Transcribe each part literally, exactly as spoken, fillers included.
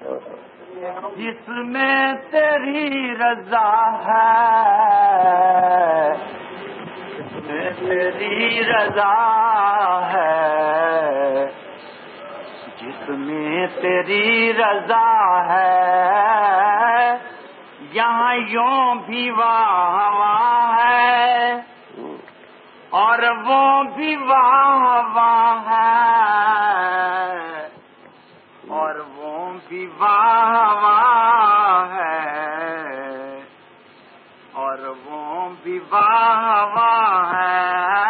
جس میں تیری رضا ہے، جس میں تیری رضا ہے، جس میں تیری رضا ہے، یہاں یوں بھی واہ واہ ہے اور وہ بھی واہ واہ ہے، اور وہ بھی واہ واہ ہے، اور وہ بھی واہ واہ ہے،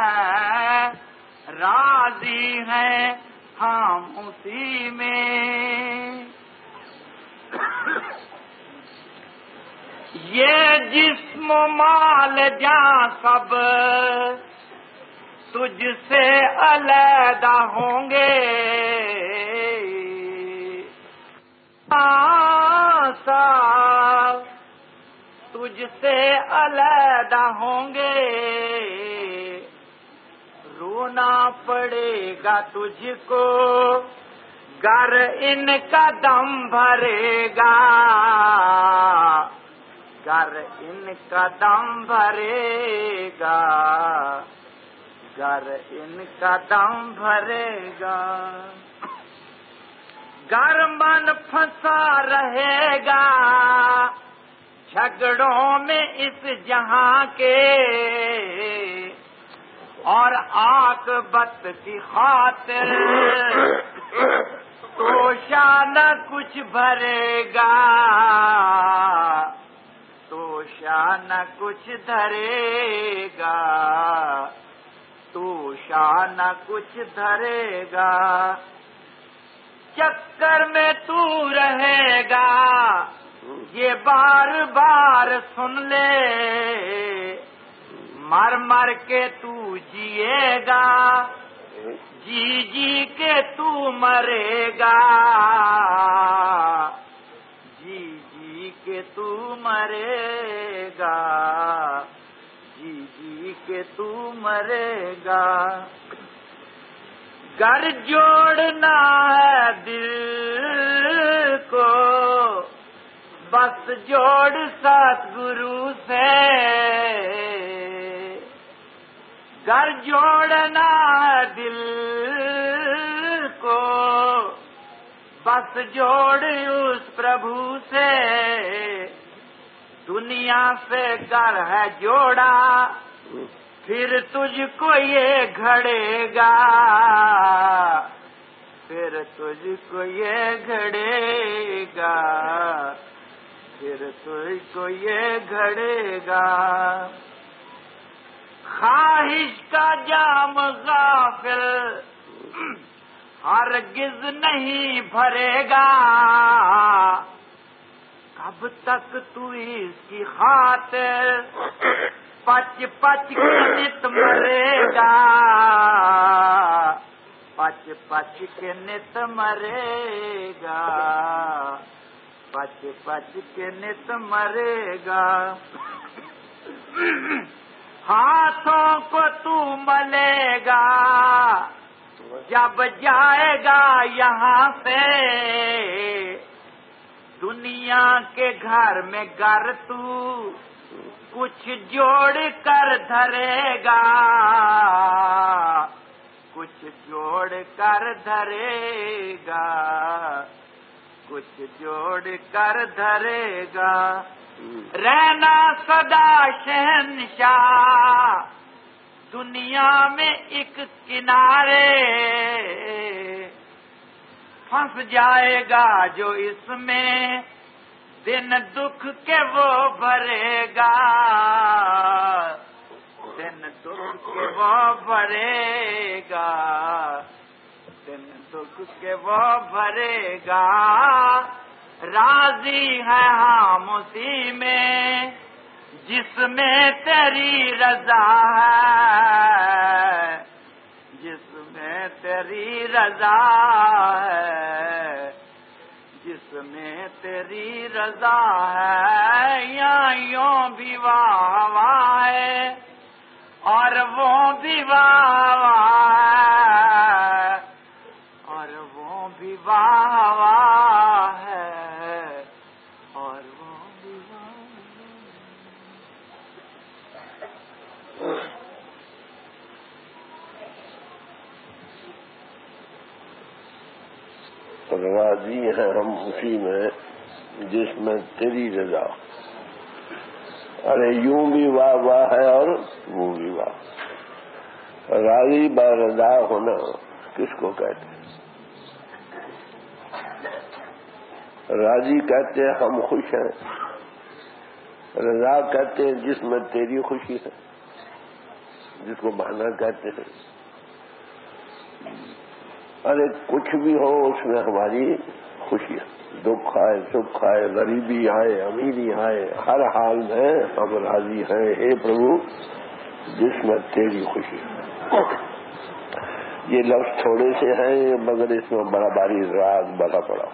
راضی ہیں ہم اسی میں، یہ جسم و مال جاں سب تجھ سے علیحدہ ہوں گے، سب تجھ سے علیحدہ ہوں گے، رونا پڑے گا تجھ کو گر ان کا دم بھرے گا، گر ان کا دم بھرے گا، گر ان کا دم بھرے گا، گر من پھنسا رہے گا جھگڑوں میں اس جہاں کے، اور عاقبت کی خاطر تو شانہ کچھ بھرے گا، تو شانہ کچھ دھرے گا، تو شانہ کچھ دھرے گا، چکر میں تو رہے گا یہ بار بار سن لے، مر مر کے تو جیے گا، جی جی کے تو مرے گا، جی جی کے تو مرے گا، جی جی کے تو مرے گا، گر جوڑنا ہے دل کو بس جوڑ ست گرو سے، گر جوڑنا ہے دل کو بس جوڑ اس پربھو سے، دنیا سے گر ہے جوڑا پھر تجھ کو یہ گھڑے گا، پھر تجھ کو یہ گھڑے گا، پھر تجھ کو یہ گھڑے گا، خواہش کا جام غافل ہرگز نہیں بھرے گا، کب تک تو اس کی خاطر پچ پچ کے نت مرے گا، پچ پچ کے نت مرے گا، پچ پچ کے نت مرے گا، ہاتھوں کو تو ملے گا جب جائے گا یہاں سے، دنیا کے گھر میں گر تو کچھ جوڑ کر دھرے گا، کچھ جوڑ کر دھرے گا، کچھ جوڑ کر دھرے گا، رہنا سدا شہنشاہ دنیا میں ایک کنارے، پھنس جائے گا جو اس میں دن دکھ کے وہ بھرے گا، دن دکھ کے وہ بھرے گا، دن دکھ کے وہ بھرے گا، راضی ہے ہم اسی میں جس میں تیری رضا ہے، جس میں تیری رضا ہے، جس میں تیری رضا ہے، یا یوں بھی واہ واہ ہے اور وہ بھی واہ واہ ہے، اور وہ بھی واہ واہ ہے۔ راضی ہیں ہم اسی میں جس میں تیری رضا. ارے یوں بھی واہ واہ ہے اور وہ بھی واہ. راضی با رضا ہونا کس کو کہتے ہیں؟ راضی کہتے ہیں ہم خوش ہیں، رضا کہتے ہیں جس میں تیری خوشی ہے، جس کو بہانا کہتے ہیں. ارے کچھ بھی ہو اس میں ہماری خوشی ہے، دکھ آئے سکھ آئے غریبی آئے امیری آئے، ہر حال میں ہم راضی ہیں اے پربھو جس میں تیری خوشی ہے. یہ لفظ تھوڑے سے ہیں مگر اس میں بڑا بھاری راز بڑا پڑا.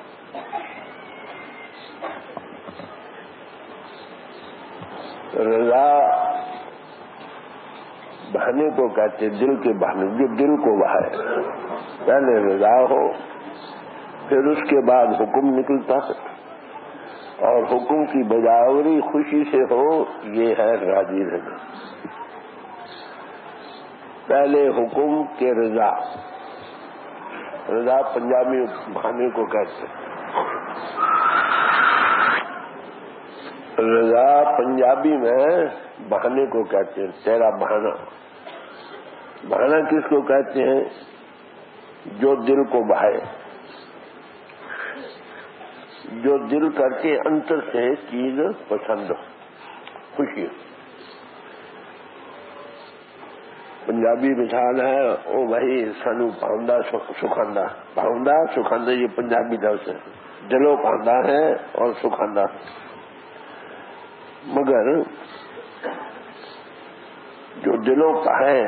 رضا بہانے کو کہتے دل کے بہانے، جو دل کو بہائے. پہلے رضا ہو پھر اس کے بعد حکم نکلتا ہے، اور حکم کی بجاوری خوشی سے ہو، یہ ہے راضی رہنا. پہلے حکم کے رضا. رضا پنجابی بہانے کو کہتے ہیں. رضا پنجابی میں بہانے کو کہتے ہیں. تیرا بہانا. بہانا کس کو کہتے ہیں؟ جو دل کو بہائے، جو دل کر کے انتر سے چیز پسند خوشی. پنجابی مثال ہے او بھائی سانو پاؤندا سکھاندا. پاؤندا سکھاندا یہ پنجابی لفظ ہے. دلوں پاؤندا ہے اور سکھاندا. مگر جو دلوں کا ہے،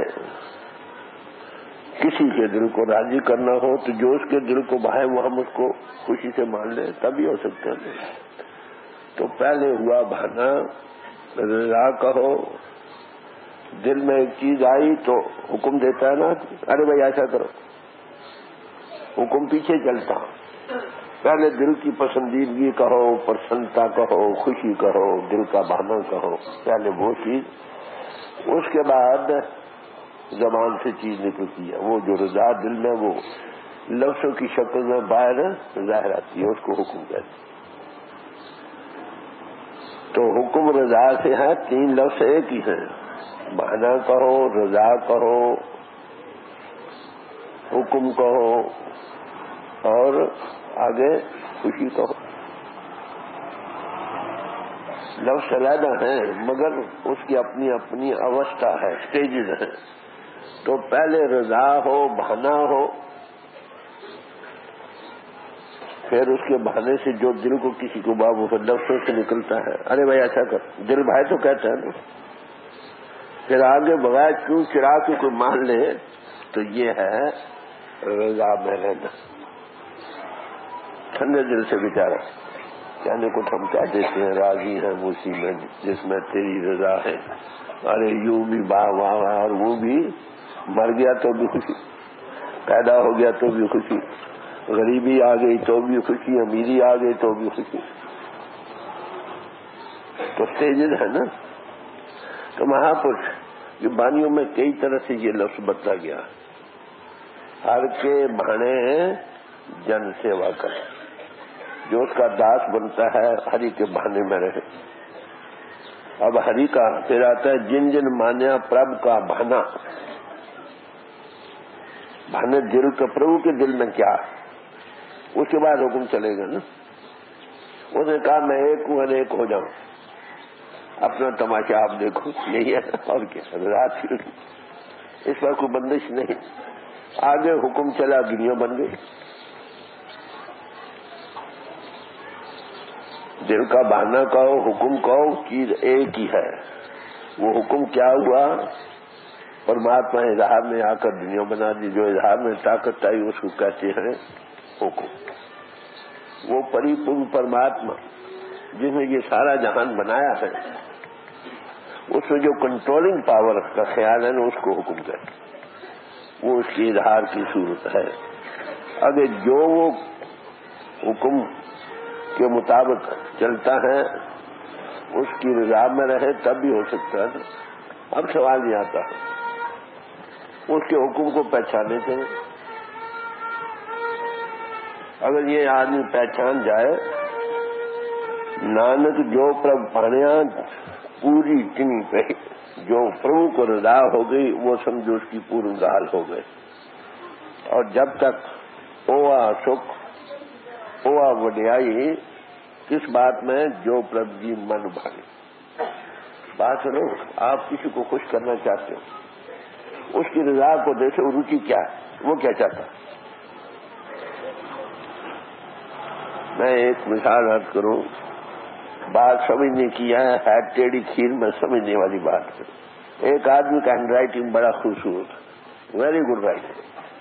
کسی کے دل کو راضی کرنا ہو تو جو اس کے دل کو بہائے وہ ہم اس کو خوشی سے مان لیں تبھی ہو سکتا ہے. تو پہلے ہوا بہانا رضا کہو. دل میں ایک چیز آئی تو حکم دیتا ہے نا، ارے بھائی ایسا کرو. حکم پیچھے چلتا. پہلے دل کی پسندیدگی کہو، پسندتا کہو، خوشی کہو، دل کا بہانا کہو. پہلے وہ چیز، اس کے بعد زبان سے چیز نکلتی ہے. وہ جو رضا دل میں وہ لفظوں کی شکل میں باہر ظاہر آتی ہے، اس کو حکم کہتے ہیں. تو حکم رضا سے ہے. تین لفظ ایک ہی ہیں. بہانا کہو، رضا کہو، حکم کہو، اور آگے خوشی کہو. لفظ علیحدہ ہیں مگر اس کی اپنی اپنی اوستھا ہے، سٹیجز ہیں. تو پہلے رضا ہو، بہانا ہو، پھر اس کے بہانے سے جو دل کو کسی کو بابو پھر لفظوں سے نکلتا ہے، ارے بھائی ایسا کر. دل بھائی تو کہتا ہے نا. پھر آگے بغیر کیوں چرا کے کوئی مان لے تو یہ ہے رضا میں رہنا. ٹھنڈے دل سے بیچارہ کہنے کو ہم کہہ دیتے ہیں راضی ہیں اسی میں جس میں تیری رضا ہے. ارے یوں بھی واہ واہ واہ، اور وہ بھی مر گیا تو بھی خوشی، پیدا ہو گیا تو بھی خوشی، غریبی آ گئی تو بھی خوشی، امیری آ گئی تو بھی خوشی. تو سٹیجز ہے نا. تو مہاپرش یہ بانیوں میں کئی طرح سے یہ لفظ بتلا گیا. ہر کے بہانے جن سیوا کر. جو اس کا داس بنتا ہے ہری کے بہانے میں رہے. اب ہری کا پھر آتا ہے جن جن مانیا پرب کا بہانا. بہانے دل کا پربھو کے دل میں کیا، اس کے بعد حکم چلے گا نا. اس نے کہا میں ایک ہوں اور ایک ہو جاؤں، اپنا تماشا آپ دیکھو. یہی ہے اور کیا رات کی. اس پر کوئی بندش نہیں. آگے حکم چلا دنیا بن گئی. دل کا بہانا کہو، حکم کہو، چیز ایک ہی ہے. وہ حکم کیا ہوا؟ پرماتما اظہار میں آ کر دنیا بنا دی. جو اظہار میں طاقت آئی اس کو کہتے ہیں حکم. وہ پری پورن پرماتما جس نے یہ سارا جہان بنایا ہے، اس میں جو کنٹرولنگ پاور کا خیال ہے نا اس کو حکم کہتے ہیں. وہ اس کی اظہار کی صورت ہے. اگر جو وہ حکم کے مطابق چلتا ہے اس کی رضا میں رہے تب بھی ہو سکتا ہے. اب سوال یہ آتا ہے اس کے حکم کو پہچانے کے اگر یہ آدمی پہچان جائے نانک جو پرب پانیا پوری چنی پہ جو پربھو کو رضا ہو گئی وہ سمجھو اس کی پوری گال ہو گئے. اور جب تک ہوا سکھ ہوا وڈیائی کس بات میں جو پرب جی من بھاگے. بات سنو, آپ کسی کو خوش کرنا چاہتے ہو اس کی رضا کو دیکھو روچی کیا ہے, وہ کیا چاہتا ہے. میں ایک مثال عرض کروں, بات سمجھنے کی ہے ٹیڑھی کھیر میں سمجھنے والی بات ہے. ایک آدمی کا ہینڈ رائٹنگ بڑا خوبصورت, ویری گڈ رائٹنگ,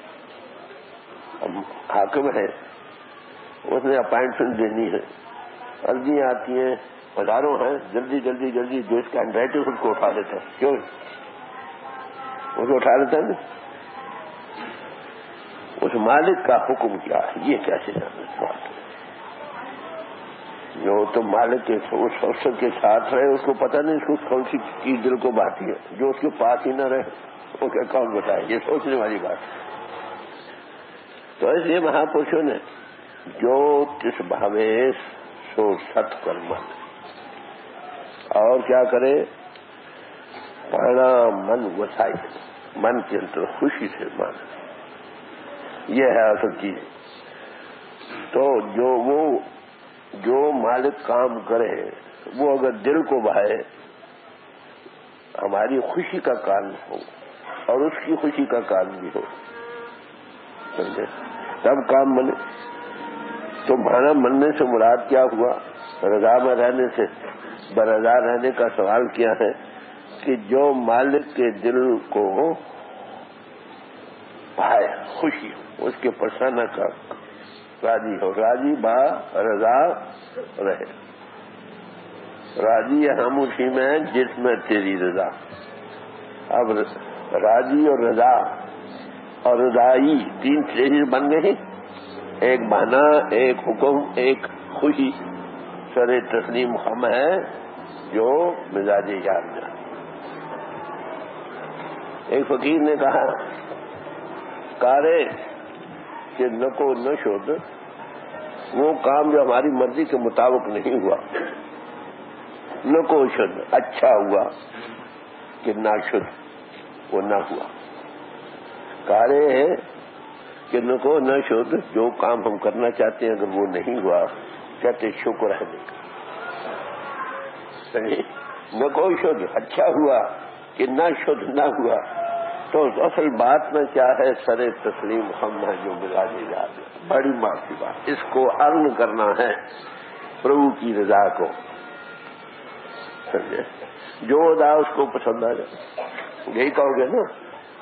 حاکم ہے, اس نے اپائنٹمنٹ دینی ہے, عرضیاں آتی ہیں ہزاروں ہیں, جلدی جلدی جلدی جو اس کا ہینڈ رائٹنگ اس کو اٹھا لیتا ہے. کیوں اس کو اٹھا لیتا ہے نا, اس مالک کا حکم کیا ہے یہ کیسے جانا سوال ہے. جو تو مالک کے اس افسر کے ساتھ رہے اس کو پتہ نہیں اس کو کون سی چیز دل کو باتتی ہے, جو اس کے پاس ہی نہ رہے وہ کیا کون بتائے, یہ سوچنے والی بات ہے. تو اس لیے مہاپرشوں نے جو کس بھاویش سو ست کر من, اور کیا کرے پڑھنا من وسائی, من کے اندر خوشی سے مان, یہ ہے اصل چیز. تو جو وہ جو مالک کام کرے وہ اگر دل کو بہائے ہماری خوشی کا کارن ہو اور اس کی خوشی کا کارن بھی ہو, سمجھے, تب کام بنے. تو بھانا مننے سے مراد کیا ہوا, رضا میں رہنے سے برضا رہنے کا سوال کیا ہے کہ جو مالک کے دل کو بھائے خوشی ہو, اس کے پرسانہ کا راضی ہو, راضی با رضا رہے. راضی ہم اسی میں جس میں تیری رضا. اب راضی اور رضا اور رضائی تین چیزیں بن گئی, ایک بہانا, ایک حکم, ایک خوشی. سر تسلیم ہم ہے جو مزاج یار میں. ایک فقیر نے کہا کارے کہ نکو نہ شد وہ کام جو ہماری مرضی کے مطابق نہیں ہوا, نکو شد اچھا ہوا کہ نہ شد وہ نہ ہوا. کارے ہے کہ نکو نہ شد جو کام ہم کرنا چاہتے ہیں اگر وہ نہیں ہوا کہتے شکر ہے نہیں. نکو شد اچھا ہوا کہ نہ شد نہ ہوا. تو اصل بات میں کیا ہے, سر تسلیم ہم ہے جو مزاج یاد ہے. بڑی بات کی بات, اس کو ارن کرنا ہے پربھو کی رضا کو, سمجھے, جو ادا اس کو پسند آ جائے, یہی کہو گے نا.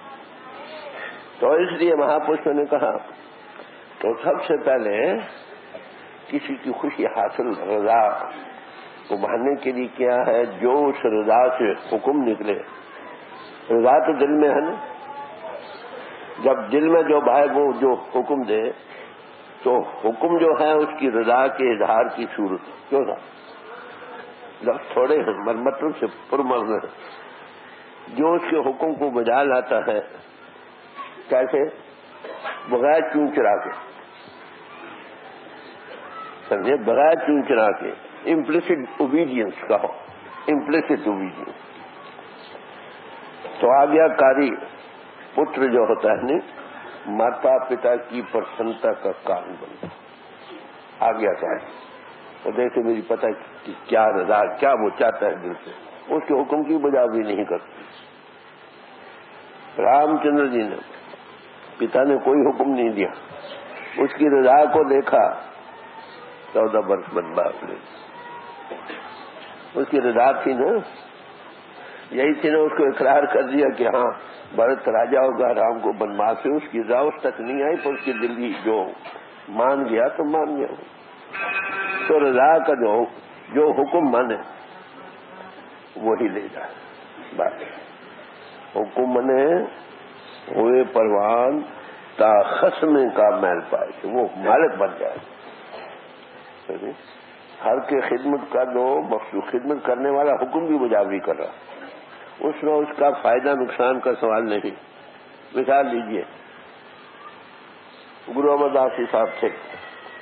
تو اس لیے مہاپرشوں نے کہا تو سب سے پہلے کسی کی خوشی حاصل رضا کو بڑھانے کے لیے کیا ہے, جو اس رضا سے حکم نکلے. رضا تو دل میں ہے نا, جب دل میں جو بھائی وہ جو حکم دے تو حکم جو ہے اس کی رضا کے اظہار کی صورت کیوں تھا. لفظ تھوڑے ہیں مطلب سے پرمرن ہے. جو اس کے حکم کو بجا لاتا ہے کیسے, بغیر چون چرا کے, سمجھے, بغیر چون چرا کے, امپلیسٹ اوبیڈینس کا ہو, امپلیسٹ اوبیڈینس. تو آ گیا کاری پتر جو ہوتا ہے نہیں ماتا پتا کی پرسنتا کا کارن بنتا, آ گیا کاری. تو دیکھو میری پتہ کہ کیا رضا کیا وہ چاہتا ہے دل سے, اس کے حکم کی بجاوری نہیں کرتی. رام چندر جی نے پتا نے کوئی حکم نہیں دیا, اس کی رضا کو دیکھا, چودہ برس بنواس لے, اس کی رضا تھی نا, یہی تھی نا, اس کو اقرار کر دیا کہ ہاں بھرت راجا ہوگا, رام کو بنواس سے. اس کی رضا اس تک نہیں آئی پر اس کی دل بھی جو مان گیا تو مان گیا. تو رضا کا جو جو حکم مانے وہی لے جائے. بات حکم مانے ہوئے پروان تا خصمے کا میل پائے کہ وہ مالک بن جائے. ہر کے خدمت کا دو مخصوص خدمت کرنے والا حکم بھی بجاوری کر رہا, اس میں اس کا فائدہ نقصان کا سوال نہیں. مثال لیجیے, گرو امر داس صاحب تھے,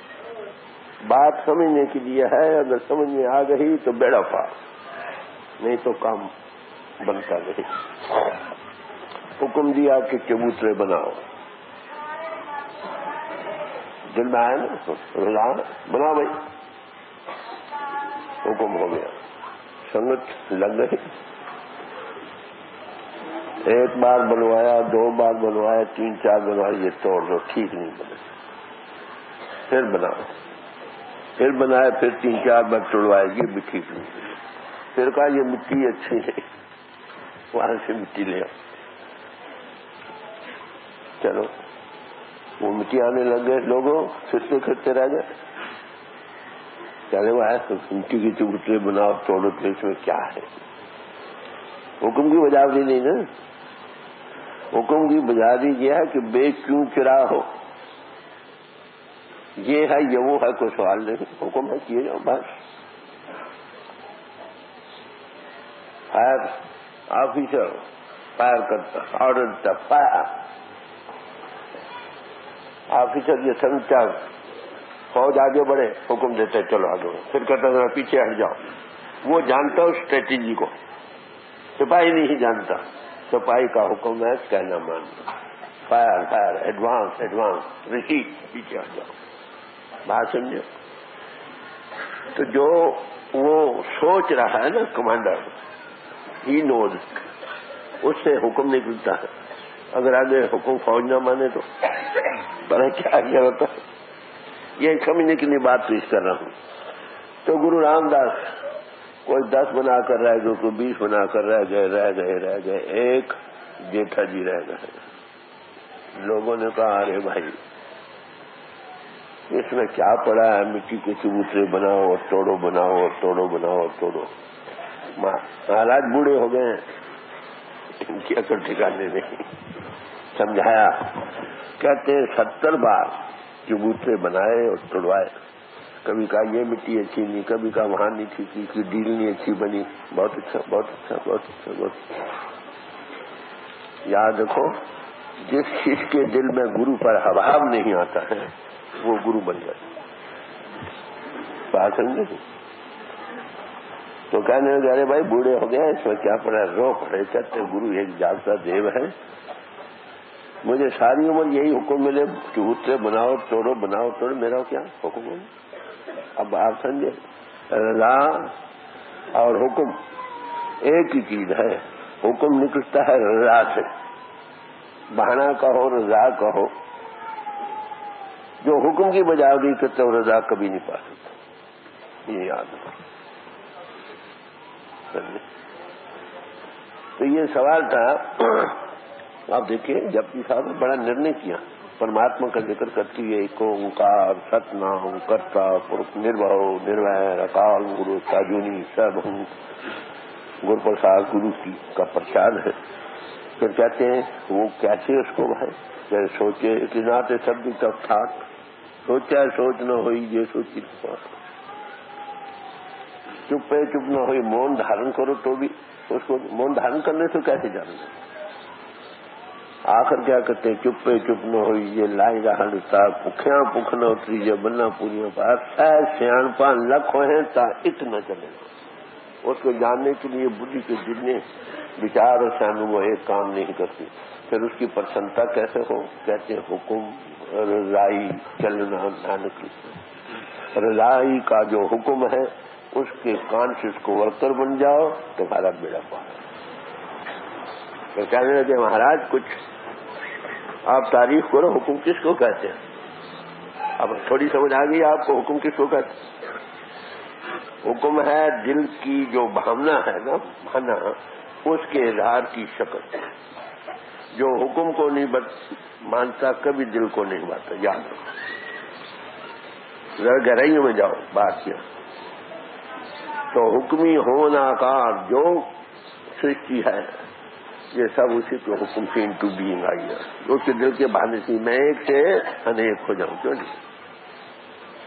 بات سمجھنے کے لیے ہے، اگر سمجھ میں آ گئی تو بیڑا پار، نہیں تو کام بنتا نہیں۔ حکم دیا کہ چبوترے بناؤ، دل میں آیا نا رضا بنا بھائی، حکم ہو گیا، سنگت لگ گئی، ایک بار بنوایا، دو بار بنوایا، تین چار بنوایا، یہ توڑ دو، ٹھیک نہیں بنے، پھر بناؤ، پھر بنایا، پھر تین چار بار توڑوائے، یہ بھی ٹھیک نہیں بنے، پھر کہا یہ مٹی اچھی ہے، وہاں سے مٹی لے آؤ، چلو وہ مٹی آنے لگ گئے، لوگوں پھرتے پھرتے رہ گئے، چلے وہ ہے مٹی کی چبوترے بناؤ، توڑو، تو اس میں کیا ہے؟ حکم کی بجاوری نہیں نا، حکم کی بجاوری یہ ہے کہ بے کیوں چرا ہو، یہ ہے یہ وہ ہے، کوئی سوال نہیں، حکم ہے کیے جاؤ بس۔ فائر آفیسر فائر کرتا، آرڈر دیتا، فائر آفیسر یہ سمجھتا، فوج آگے بڑھے، حکم دیتے چلو آگے، پھر کہتا ذرا پیچھے ہٹ جاؤ، وہ جانتا ہو اسٹریٹجی کو، سپاہی نہیں جانتا، سپاہی کا حکم ہے کہنا ماننا، fire fire advance advance reset, پیچھے ہٹ جاؤ، بات سمجھو۔ تو جو وہ سوچ رہا ہے نا کمانڈر، ہی نوز، اس سے حکم نکلتا ہے، اگر آگے حکم فوج نہ مانے تو پتہ کیا کیا ہوتا ہے، یہ سمجھنے کے لیے بات پیش کر رہا ہوں۔ تو گرو رام داس کوئی دس بنا کر رہ گئے، کوئی بیس بنا کر رہ گئے رہ گئے رہ گئے ایک جیٹھا جی رہ گئے۔ لوگوں نے کہا ارے بھائی اس میں کیا پڑا ہے، مٹی کے چبوترے بناؤ اور توڑو، بناؤ اور توڑو، بناؤ اور توڑو۔ مہاراج بوڑھے ہو گئے ہیں، ان کی عقل ٹھکانے نہیں، سمجھایا، کہتے ہیں ستر بار چبوترے بنائے اور توڑوائے، کبھی کہا یہ مٹی اچھی نہیں، کبھی کہا وہاں نہیں ٹھیک کی، کی ڈیل نہیں اچھی بنی، بہت اچھا بہت اچھا بہت اچھا بہت اچھا۔ یاد رکھو جس چیز کے دل میں گرو پر حباب نہیں آتا ہے وہ گرو بن جائے، بات سمجھے؟ تو کہنے لگے ارے بھائی بوڑھے ہو گئے، اس میں کیا پڑا، رو پڑے، کہتے گرو ایک جاگتا دیو ہے، مجھے ساری عمر یہی حکم ملے چبوترے بناؤ توڑو بناؤ توڑو، میرا کیا حکم ہے؟ اب آپ سمجھے، رضا اور حکم ایک ہی چیز ہے، حکم نکلتا ہے رضا سے، بہانا کہو رضا کہو، جو حکم کی بجاوری کرتے ہو رضا کبھی نہیں پا سکتا، یہ یاد رکھو۔ تو یہ سوال تھا، آپ دیکھیے جپجی صاحب نے بڑا نرنے کیا، پرماتما کا ذکر کرتی ہے، ایک اومکار ست نام کرتا پرخ نربھو نرویر اکال گرو ساجونی سب ہوں، گر پرساد گرو کی کا پرساد ہے۔ پھر کہتے ہیں وہ کیسے اس کو بھائی، جیسے سوچے اتنا سب تک ٹھاک، سوچا سوچ نہ ہوئی یہ سوچی، چپ ہے چپ نہ ہوئی، مون دھارن کرو تو بھی اس کو مون دھارن کرنے سے کیسے جاننا، آخر کیا کرتے ہیں چپ پہ چپ نہ ہوئی یہ لائی رہا پکھیاں پکھ نہ اتری یہ بننا پوریاں پاس سیاح پان لکھ ہوئے تا ات نہ چلے، اس کو جاننے کے لیے بدھی کے جتنے وچار اور سیان وہ ایک کام نہیں کرتی، پھر اس کی پرسنتا کیسے ہو، کہتے ہیں حکم رضائی چلنا نانک، رضائی کا جو حکم ہے اس کے کانشیس کو ورکر بن جاؤ تمہارا بیڑا پار۔ تو کہنے لگے مہاراج کچھ آپ تعریف کرو، حکم کس کو کہتے ہیں؟ اب تھوڑی سمجھ آ گئی آپ کو حکم کس کو کہتے ہیں؟ حکم ہے دل کی جو بھاونا ہے نا، بھانا، اس کے اظہار کی شکل، جو حکم کو نہیں مانتا کبھی دل کو نہیں مانتا، یاد رکھو، ذرا گہرائیوں میں جاؤ بات کیا۔ تو حکمی ہونا کار جو سرشٹی ہے یہ سب اسی کے حکم سے انٹو بینگ آئی ہے، اس کے دل کے بہانے سے میں ایک سے انیک ہو جاؤں، کیوں نہیں؟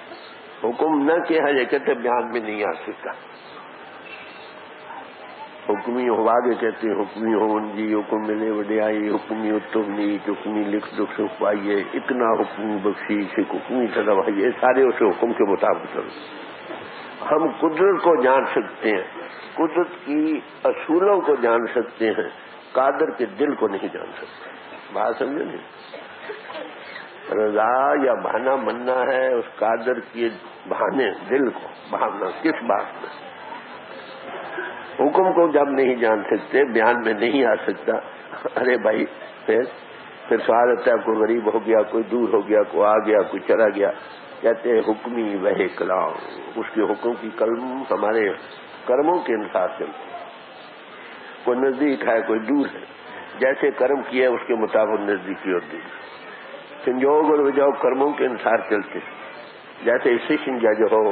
حکم نہ کیا ہے یہ کہتے بیان میں نہیں آ سکتا، حکمی ہو آگے کہتے ہیں حکمی ہو جی حکم ملے وڈیائی حکمی اتم نیچ حکمی لکھ دکھ سکھ پائیے اتنا حکمی بخشیش حکمی سدوائیے سارے اسے حکم کے مطابق چلتے۔ ہم قدرت کو جان سکتے ہیں، قدرت کی اصولوں کو جان سکتے ہیں، قادر کے دل کو نہیں جان سکتے۔ بات سمجھے نہیں؟ رضا یا بہانا مننا ہے اس قادر کے بہانے دل کو بہانا کس بات میں؟ حکم کو جب نہیں جان سکتے بیان میں نہیں آ سکتا۔ ارے بھائی پھر پھر سوال ہوتا ہے کوئی غریب ہو گیا، کوئی دور ہو گیا، کوئی آ گیا، کوئی چلا گیا، کہتے ہیں حکمی وہ کلام، اس کے حکم کی کلم ہمارے کرموں کے انصار چلتے ہیں۔ کوئی نزدیک ہے کوئی دور ہے، جیسے کرم کیا ہے اس کے مطابق نزدیکی اور دور۔ سنجوگ اور وجوگ کرموں کے انصار چلتے ہیں، جیسے سیشن جج ہو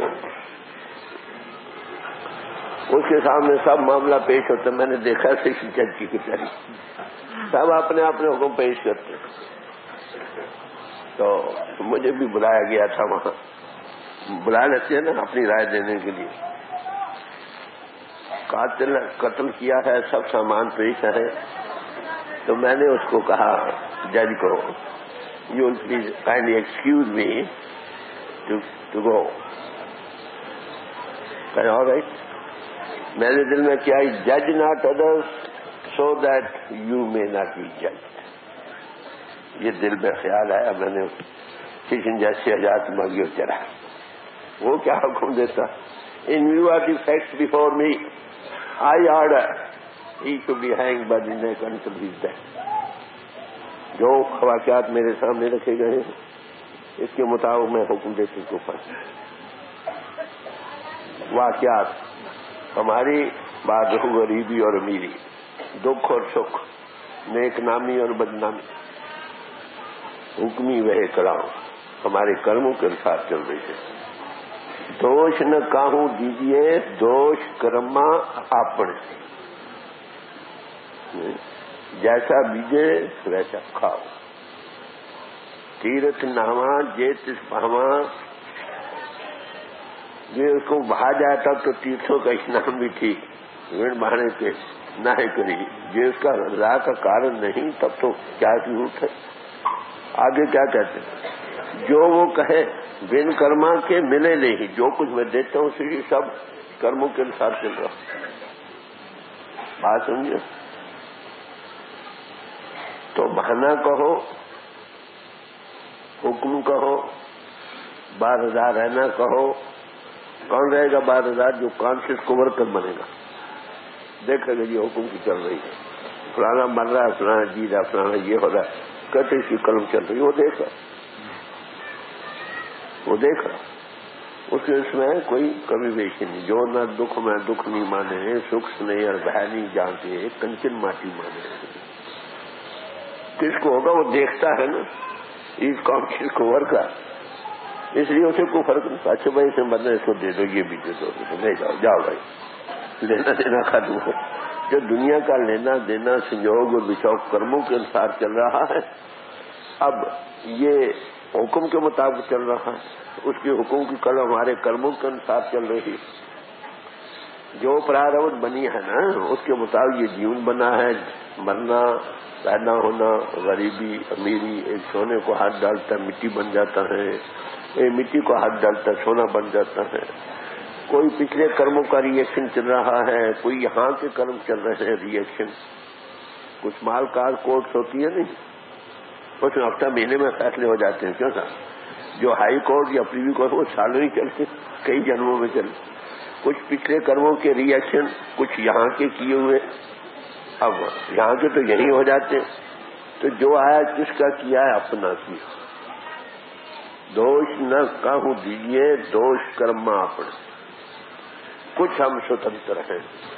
اس کے سامنے سب معاملہ پیش ہوتا ہے۔ میں نے دیکھا سیشن جج کی کچہری سب اپنے اپنے حکم پیش کرتے ہیں۔ تو مجھے بھی بلایا گیا تھا، وہاں بلا لیتے ہیں نا اپنی رائے دینے کے لیے۔ قاتل قتل کیا ہے، سب سامان پیش ہے، تو میں نے اس کو کہا جج کو you will please kindly excuse me to go. All right. میرے دل میں کیا جج not others so that you may not be جج، یہ دل میں خیال آیا۔ میں نے سیشن جج سے اجازت مانگی اور چلا۔ وہ کیا حکم دیتا؟ In view of the facts before me I order he should be hang by the neck until he is dead. جو واقعات میرے سامنے رکھے گئے ہیں اس کے مطابق میں حکم دیتے کو پھنس واقعات ہماری بات ہو غریبی اور امیری، دکھ اور سکھ، نیک نامی اور بدنامی، حکمی وہ کلام ہمارے کرموں کے ساتھ چل رہی ہے۔ دوش نہ کاہوں دیجیے دوش کرما آپن، جیسا بیجے ویسا کھاؤ۔ تیرتھ نہواں جے تس پہواں، یہ اس کو بہا جائے تب تو تیرتھوں کا اسنان بھی ٹھیک، ویڑ بہانے کے نہ کری، یہ اس کا رضا کا کارن نہیں تب تو کیا ضرورت ہے۔ آگے کیا کہتے ہیں؟ جو وہ کہے بن کرما کے ملے نہیں، جو کچھ میں دیتا ہوں اسی سب کرموں کے انسار چل رہا ہوں۔ بات سمجھے؟ تو بہانا کہو، حکم کہو، بارضا رہنا کہو، کون رہے گا بارضا؟ جو کانشیس کو ورکر بنے گا، دیکھے گا یہ حکم کی چل رہی ہے، فلانا مر رہا ہے، فلانا جی رہا، فلانا یہ ہو رہا ہے، کہتے اس کی قلم چل رہی ہے، وہ دیکھ رہا وہ دیکھ رہا اس کے اس میں کوئی کمی بیشی نہیں۔ جو نہ دکھ میں دکھ نہیں مانے، سکھ نہیں اور بہ نہیں جانتے، کنچن ماٹی مانے۔ کس کو ہوگا؟ وہ دیکھتا ہے نا، اس کانشیس کو ورکر، اس لیے اسے کوئی فرق نہیں۔ اچھا بھائی اسے بدلے اس کو دے دو، یہ بھی دے دو، لے جاؤ جاؤ بھائی، لینا دینا ختم ہو۔ جو دنیا کا لینا دینا سنجوگ اور بچھوک کرموں کے انسار چل رہا ہے، اب یہ حکم کے مطابق چل رہا ہے، اس کے حکم کی کل ہمارے کرموں کے انسار چل رہی، جو پراروت بنی ہے نا اس کے مطابق یہ جیون بنا ہے۔ مرنا، پیدا ہونا، غریبی، امیری، ایک سونے کو ہاتھ ڈالتا ہے مٹی بن جاتا ہے، ایک مٹی کو ہاتھ ڈالتا ہے سونا بن جاتا ہے۔ کوئی پچھلے کرموں کا ری ایکشن چل رہا ہے، کوئی یہاں کے کرم چل رہے ہیں ری ایکشن۔ کچھ مال کار کورٹس ہوتی ہے نہیں، اس میں ہفتہ مہینے میں فیصلے ہو جاتے ہیں، کیوں صاحب؟ جو ہائی کورٹ یا پریوی کورٹ وہ سالوں ہی چلتے، کئی جنموں میں چلتے۔ کچھ پچھلے کرموں کے ری ایکشن، کچھ یہاں کے کیے ہوئے، اب یہاں کے تو یہی ہو جاتے ہیں۔ تو جو آیا کس کا کیا ہے؟ اپنا کیا۔ دوش نہ کہوں دیجیے دوش کرما اپنے، کچھ ہم سوتنتر ہیں،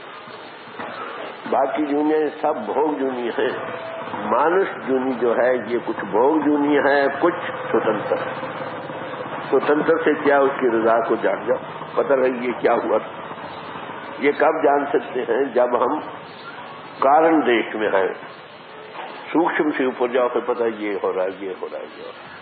باقی دنیا سب بھوگ جونی ہے۔ مانس جونی جو ہے یہ کچھ بھوگ جونی ہے، کچھ سوتنتر ہے۔ سوتنتر سے کیا؟ اس کی رضا کو جان جاؤ، پتہ لگے یہ کیا ہوا تھا۔ یہ کب جان سکتے ہیں؟ جب ہم کارن دیش میں ہیں، سوکشم سے اوپر جاؤ پھر پتہ یہ ہو رہا ہے، یہ ہو رہا ہے، یہ ہو رہا ہے۔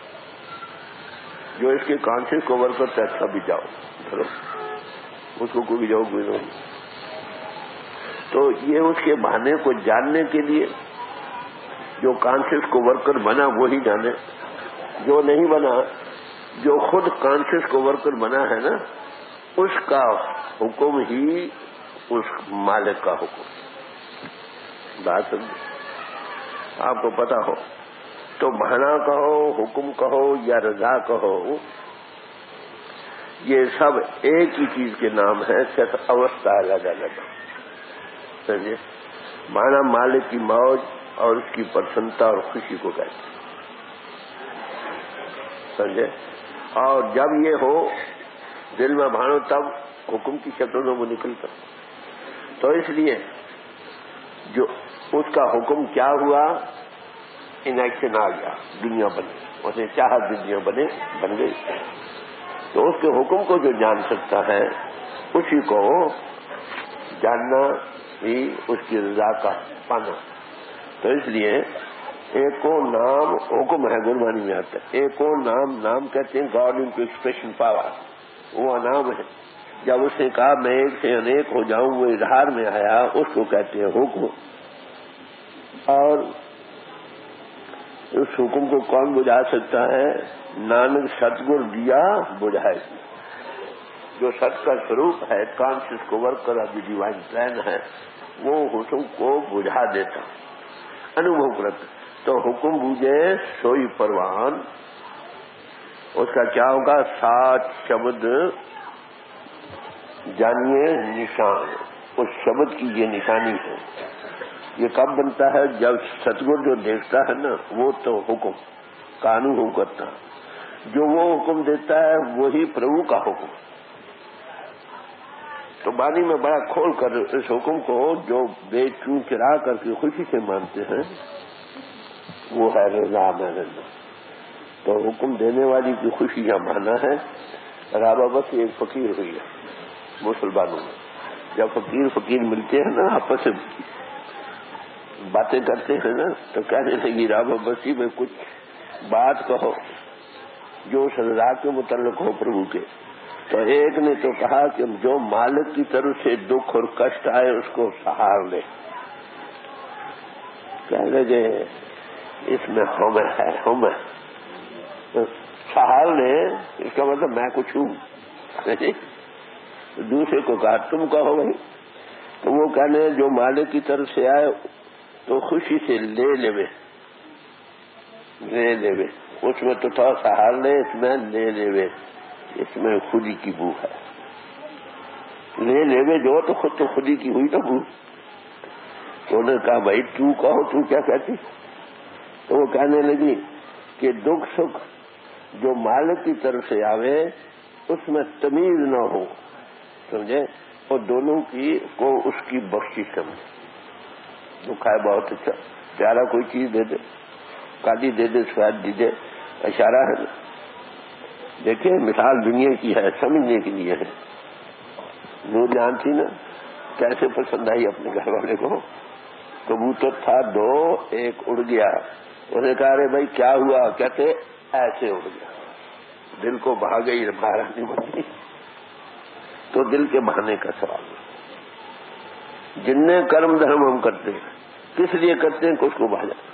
جو اس کے کانشیس کو ورک کرتا ہے اچھا بھی جاؤ، چلو اس کو کوئی بھی جاؤ کوئی نہیں۔ تو یہ اس کے بہانے کو جاننے کے لیے جو کانشیس کو ورکر بنا وہی جانے، جو نہیں بنا، جو خود کانشیس کو ورکر بنا ہے نا، اس کا حکم ہی اس مالک کا حکم۔ بات سمجھے؟ آپ کو پتا ہو تو بہانا کہو، حکم کہو یا رضا کہو، یہ سب ایک ہی چیز کے نام ہے، صرف اوستھا الگ الگ۔ سمجھے؟ مانا مالک کی موج اور اس کی پرسنتا اور خوشی کو کہتے ہیں، سمجھے؟ اور جب یہ ہو دل میں بھانو تب حکم کی شکل میں وہ نکلتا۔ تو اس لیے جو اس کا حکم کیا ہوا، ان ایکشن آ گیا، دنیا بنی، اسے چاہت دنیا بنے بن گئی۔ تو اس کے حکم کو جو جان سکتا ہے اسی کو جاننا بھی اس کی رضا کا پانا۔ تو اس لیے ایک کو نام حکم ہے، گربانی میں آتا ہے، ایک کو نام نام کہتے ہیں گاڈ ان کو ایکسپریشن پاور، وہ نام ہے۔ جب اس نے کہا میں ایک سے انیک ہو جاؤں، وہ اظہار میں آیا، اس کو کہتے ہیں حکم۔ اور اس حکم کو کون بجھا سکتا ہے؟ نانک ستگر دیا بجھائے، جو ست کا سوروپ ہے، کانشیس کو ورک کر ابھی ڈیوائن پلان ہے، وہ حکم کو بجھا دیتا، انوبھو کرتا۔ تو حکم بوجھے سوئی پروان، اس کا کیا ہوگا؟ سات شبد جانیے نشان، اس شبد کی یہ نشانی ہے۔ یہ کب بنتا ہے؟ جب ستگور جو دیکھتا ہے نا، وہ تو حکم قانون ہو کرتا، جو وہ حکم دیتا ہے وہی پربھو کا حکم۔ تو بانی میں بڑا کھول کر اس حکم کو جو بے چون چرا کر کے خوشی سے مانتے ہیں، وہ ہے رضا میں رضا۔ تو حکم دینے والی کی خوشی کا مانا ہے۔ رابعہ بس ایک فقیر ہوئی ہے مسلمانوں میں، جب فقیر فقیر ملتے ہیں نا، آپس سے باتیں کرتے ہیں نا، تو کہنے لگی رابعہ بسی میں کچھ بات کہو جو اس رضا کے متعلق ہو پربھو کے۔ تو ایک نے تو کہا کہ جو مالک کی طرف سے دکھ اور کشٹ آئے اس کو سہار لے۔ کہہ لگے اس میں ہم ہے، ہم ہے، سہار لے، اس کا مطلب میں کچھ ہوں۔ دوسرے کو کہا تم کہو بھائی، تو وہ کہنے جو مالک کی طرف سے آئے تو خوشی سے لے لے وے، لے لے وے، اس میں تو تھا سہار لے، اس میں لے لے وے، اس میں خودی کی بو ہے۔ لے لے وے جو تو خود تو خودی کی ہوئی تو بو۔ تو انہوں نے کہا بھائی تو کہو، تو کیا کہتی؟ تو وہ کہنے لگی کہ دکھ سکھ جو مالک کی طرف سے آوے اس میں تمیز نہ ہو، سمجھے، اور دونوں کی کو اس کی بخشش سمجھے۔ دکھ ہے بہت اچھا، پیارا کوئی چیز دے دے، کالی دے دے، سواد دے دے، اشارہ ہے۔ دیکھیں مثال دنیا کی ہے، سمجھنے کے لیے ہے۔ نور جان تھی نا، کیسے پسند آئی اپنے گھر والے کو؟ کبوتر تھا دو، ایک اڑ گیا، انہیں کہا رے بھائی کیا ہوا؟ کہتے ایسے اڑ گیا، دل کو بہا گئی، مہارانی بن گئی۔ تو دل کے بہانے کا سوال ہے۔ جن نے کرم دھرم ہم کرتے ہیں، کس لیے کرتے ہیں کہ اس کو بہا جائے،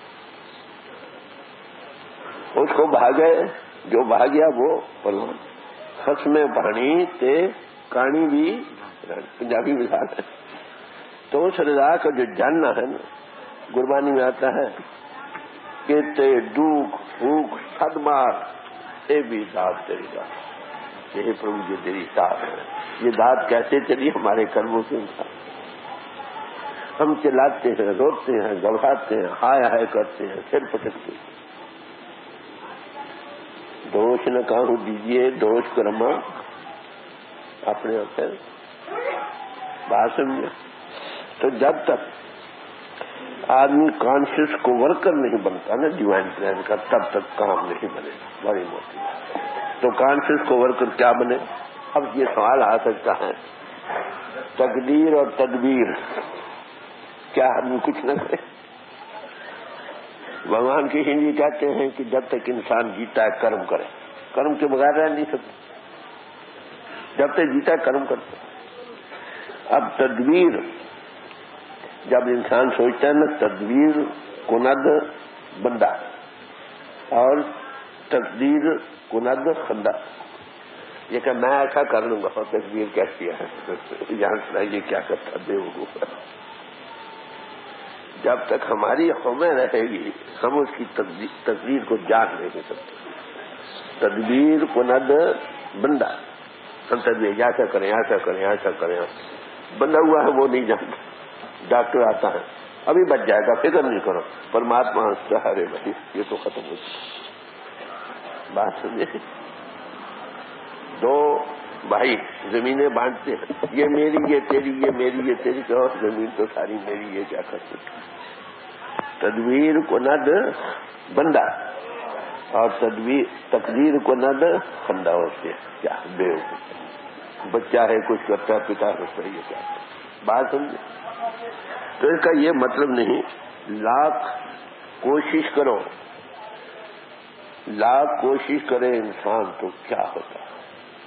اس کو بہا گئے، جو بہا گیا وہ پروان۔ خس میں پانی تے کہانی بھی پنجابی مثال ہے۔ تو اس رضا کا جو جاننا ہے نا، قربانی میں آتا ہے کہ تے ڈوک بھوک سد مار اے بھی داد تیری داد، یہ پربھو جی تیری داد ہے۔ یہ داد کیسے چلی؟ ہمارے کرموں کے انسان، ہم چلاتے ہیں، روتے ہیں، گڑھاتے ہیں، ہائے ہائے کرتے ہیں، پھر پٹکتے ہیں۔ دوش نہ کہوں دیجیے، دوش کرما اپنے آپ ہے، بات سمجھے۔ تو جب تک آدمی کانشیس کو ورکر نہیں بنتا نا ڈیوائن پلان کا، تب تک کام نہیں بنے گا، بڑی موٹی بات۔ تو کانشیس کو ورکر کیا بنے؟ اب یہ سوال آ سکتا ہے تقدیر اور تدبیر، کیا آدمی کچھ نہ کرے؟ بھگوان کی ہندی کہتے ہیں کہ جب تک انسان جیتا ہے کرم کرے، کرم کے بغیر رہ نہیں سکتا، جب تک جیتا ہے کرم کرتا۔ اب تدبیر جب انسان سوچتا ہے نا تدبیر کند بندہ اور تقدیر کند خندہ، یہ کہ میں ایسا کر لوں گا اور تقدیر کہتی ہے جان سنائیے کیا کرتا بے وقوف۔ جب تک ہماری قومیں رہے گی ہم اس کی تقدیر کو جان نہیں سکتے۔ تدبیر کند بندہ، ہم تدبیر ایسا کریں ایسا کریں ایسا کریں، بندہ ہوا ہے وہ نہیں جانتا۔ ڈاکٹر آتا ہے ابھی بچ جائے گا، فکر نہیں کرو، پرماتما ہنستا ہے، ارے بھائی یہ تو ختم ہو گئی۔ بات سمجھے؟ دو بھائی زمینیں بانٹتے ہیں، یہ میری یہ تیری، یہ میری یہ تیری، کہ زمین تو ساری میری، یہ کیا کر سکتے۔ تدبیر کند بندہ اور تدبیر تقدیر کند خندہ ہوتے ہیں، کیا بے وقوف بچہ ہے کچھ کرتا ہے، پتا ہوتا ہے یہ کیا کرتا۔ بات سمجھے؟ تو اس کا یہ مطلب نہیں لاکھ کوشش کرو، لاکھ کوشش کرے انسان تو کیا ہوتا ہے،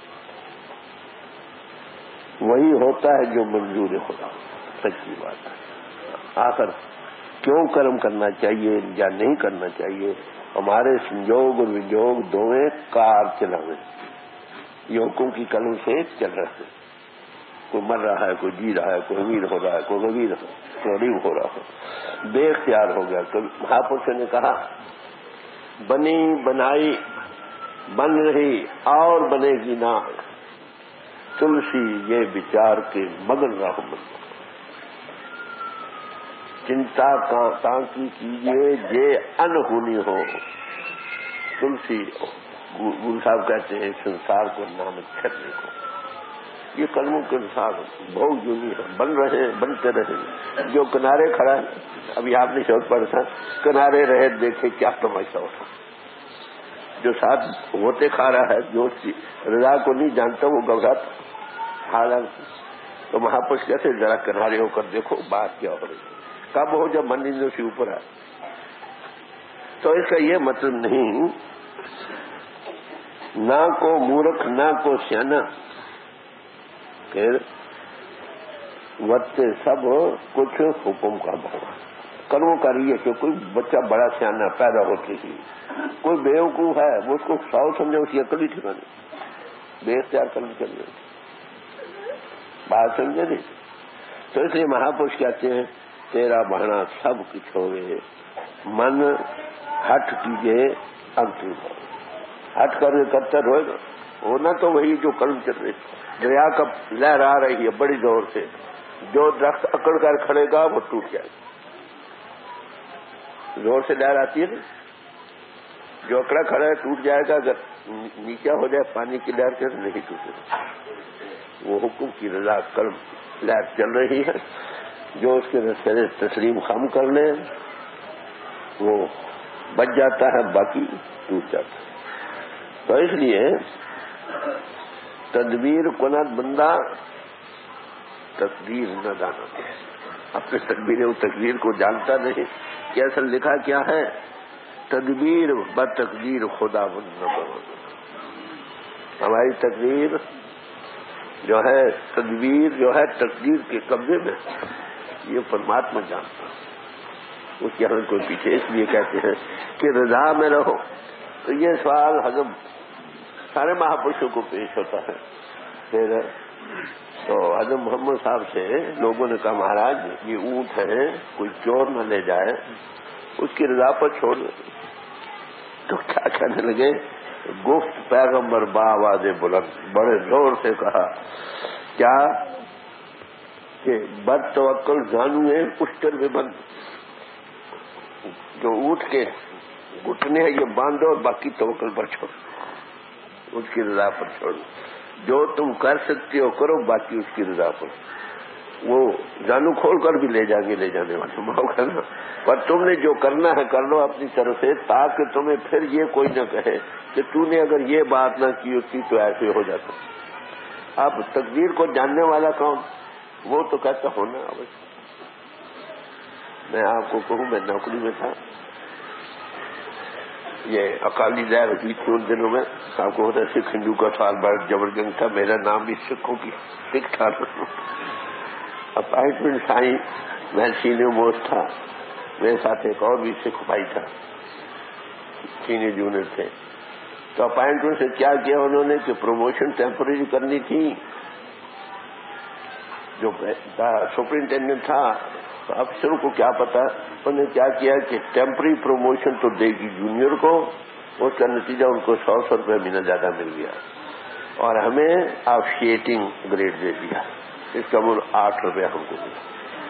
وہی ہوتا ہے جو منظور خدا۔ سچی بات ہے۔ آخر کیوں کرم کرنا چاہیے یا نہیں کرنا چاہیے، ہمارے سنجوگ اور ونجوگ دونوں کار چلا رہے، یہ حکم کی قلم سے چل رہے ہیں۔ کوئی مر رہا ہے، کوئی جی رہا ہے، کوئی امیر ہو رہا ہے، کوئی غریب غریب ہو رہا ہے، بے اختیار ہو گیا۔ تو مہاپرش نے کہا بنی بنائی بن رہی اور بنے گی نہ، تلسی یہ بچار کے مگن رہو مت، چنتا کاں کی کیجیے جے انہونی ہو۔ تلسی گرو صاحب کہتے ہیں سنسار کو نامک چھٹنے کو، یہ قلموں کے انسان بہت یونی ہے، بن رہے ہیں، بنتے رہے۔ جو کنارے کھڑا ہے، ابھی آپ نے شوق پڑھا تھا کنارے رہے دیکھے کیا تماشا ہوتا، جو ساتھ ہوتے کھا رہا ہے، جو اس کی رضا کو نہیں جانتا وہ گھبراتا۔ حالانکہ تو مہاپرش کہتے ذرا کنارے ہو کر دیکھو بات کیا ہو رہی ہے، کب ہو جب منزلوں سے اوپر آئے۔ تو اس کا یہ مطلب نہیں نہ کو مورکھ نہ کو سیانا، پھر وقت سب کچھ حکم کا بھگوان کرو کریے کہ کوئی بچہ بڑا سیانا پیدا ہوتے ہی کوئی بیوقوف ہے وہ اس کو ساؤ سمجھے، اس کی عقل ہی ٹھکانے بے اختیار کرنا چاہیے۔ بات سمجھے نہیں؟ تو اس لیے مہاپرش کہتے ہیں تیرا بہنا سب کچھ ہوئے، من ہٹ کیجیے انتم ہو، ہٹ کر کرتا روئے گا، ہونا تو وہی جو قلم چل رہی، دریا کا لہر آ رہی ہے بڑی زور سے، جو درخت اکڑ کر کھڑے گا وہ ٹوٹ جائے گا، زور سے لہر آتی ہے نا، جو اکڑا کھڑا ہے ٹوٹ جائے گا، اگر نیچا ہو جائے پانی کی لہر کے نہیں ٹوٹے گا۔ وہ حکم کی رضا قلم لہر چل رہی ہے، جو اس کے رستے تسلیم خم کر لے وہ بچ جاتا ہے، باقی ٹوٹ جاتا ہے۔ تو اس لیے تدبیر کند بندہ تقدیر نہ جانا، اپنے تدبیر و تقدیر کو جانتا نہیں کہ اصل لکھا کیا ہے، تدبیر ب تقدیر خدا بند نہ بنو۔ ہماری تقدیر جو ہے، تدبیر جو ہے تقدیر کے قبضے میں، یہ پرماتما جانتا ہے، اس کی ہمیں کوئی پیچھے۔ اس لیے کہتے ہیں کہ رضا میں رہو۔ تو یہ سوال حضرت سارے مہاپرشوں کو پیش ہوتا ہے۔ پھر تو حضرت محمد صاحب سے لوگوں نے کہا مہاراج یہ اونٹ ہے کوئی چور نہ لے جائے، اس کی رضا پر چھوڑ دیں۔ تو کیا کہنے لگے، گفت پیغمبر بآواز بلند، بڑے زور سے کہا کیا کہ بد توکل زانو ہے اشتر میں بند، جو اونٹ کے گھٹنے ہیں یہ باندھو اور باقی توکل پر چھوڑ، اس کی رضا پر چھوڑ، جو تم کر سکتے ہو کرو، باقی اس کی رضا پر۔ وہ جانو کھول کر بھی لے جائیں گے لے جانے والے موقع نا، پر تم نے جو کرنا ہے کر لو اپنی طرف سے، تاکہ تمہیں پھر یہ کوئی نہ کہے کہ تو نے اگر یہ بات نہ کی ہوتی تو ایسے ہو جاتا۔ اب تقدیر کو جاننے والا کون؟ وہ تو کہتا ہونا۔ میں آپ کو کہوں میں نوکری میں تھا، یہ اکالی لہر ہوئی تھی ان دنوں میں، آپ کو ہوتا ہے سکھ ہندو کا سال بڑا جبرجنگ تھا، میرا نام بھی سکھوں کی سکھ تھا، اپائنٹمنٹ آئی میں سینئر موسٹ تھا، میرے ساتھ ایک اور بھی سکھ بھائی تھا، سینئر جونیئر تھے. تو اپائنٹمنٹ سے کیا کیا انہوں نے کہ پروموشن ٹیمپرری کرنی تھی. جو سپرنٹینڈنٹ تھا افسروں کو کیا پتا، انہوں نے کیا کیا کہ ٹیمپرری پروموشن تو دے گی جونیئر کو، اس کا نتیجہ ان کو سو سو روپے مہینہ زیادہ مل گیا اور ہمیں آفشیٹنگ گریڈ دے دیا، اس کا وہ آٹھ روپے ہم کو ملا.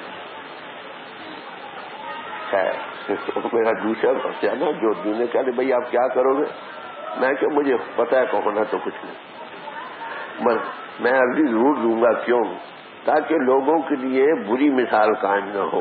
خیر میرا دوسرا بچہ نا جو نے کہا بھائی آپ کیا کرو گے، میں کہ مجھے پتا ہے کہ ہونا تو کچھ نہیں، میں عرضی ضرور دوں گا. کیوں؟ تاکہ لوگوں کے لیے بری مثال قائم نہ ہو،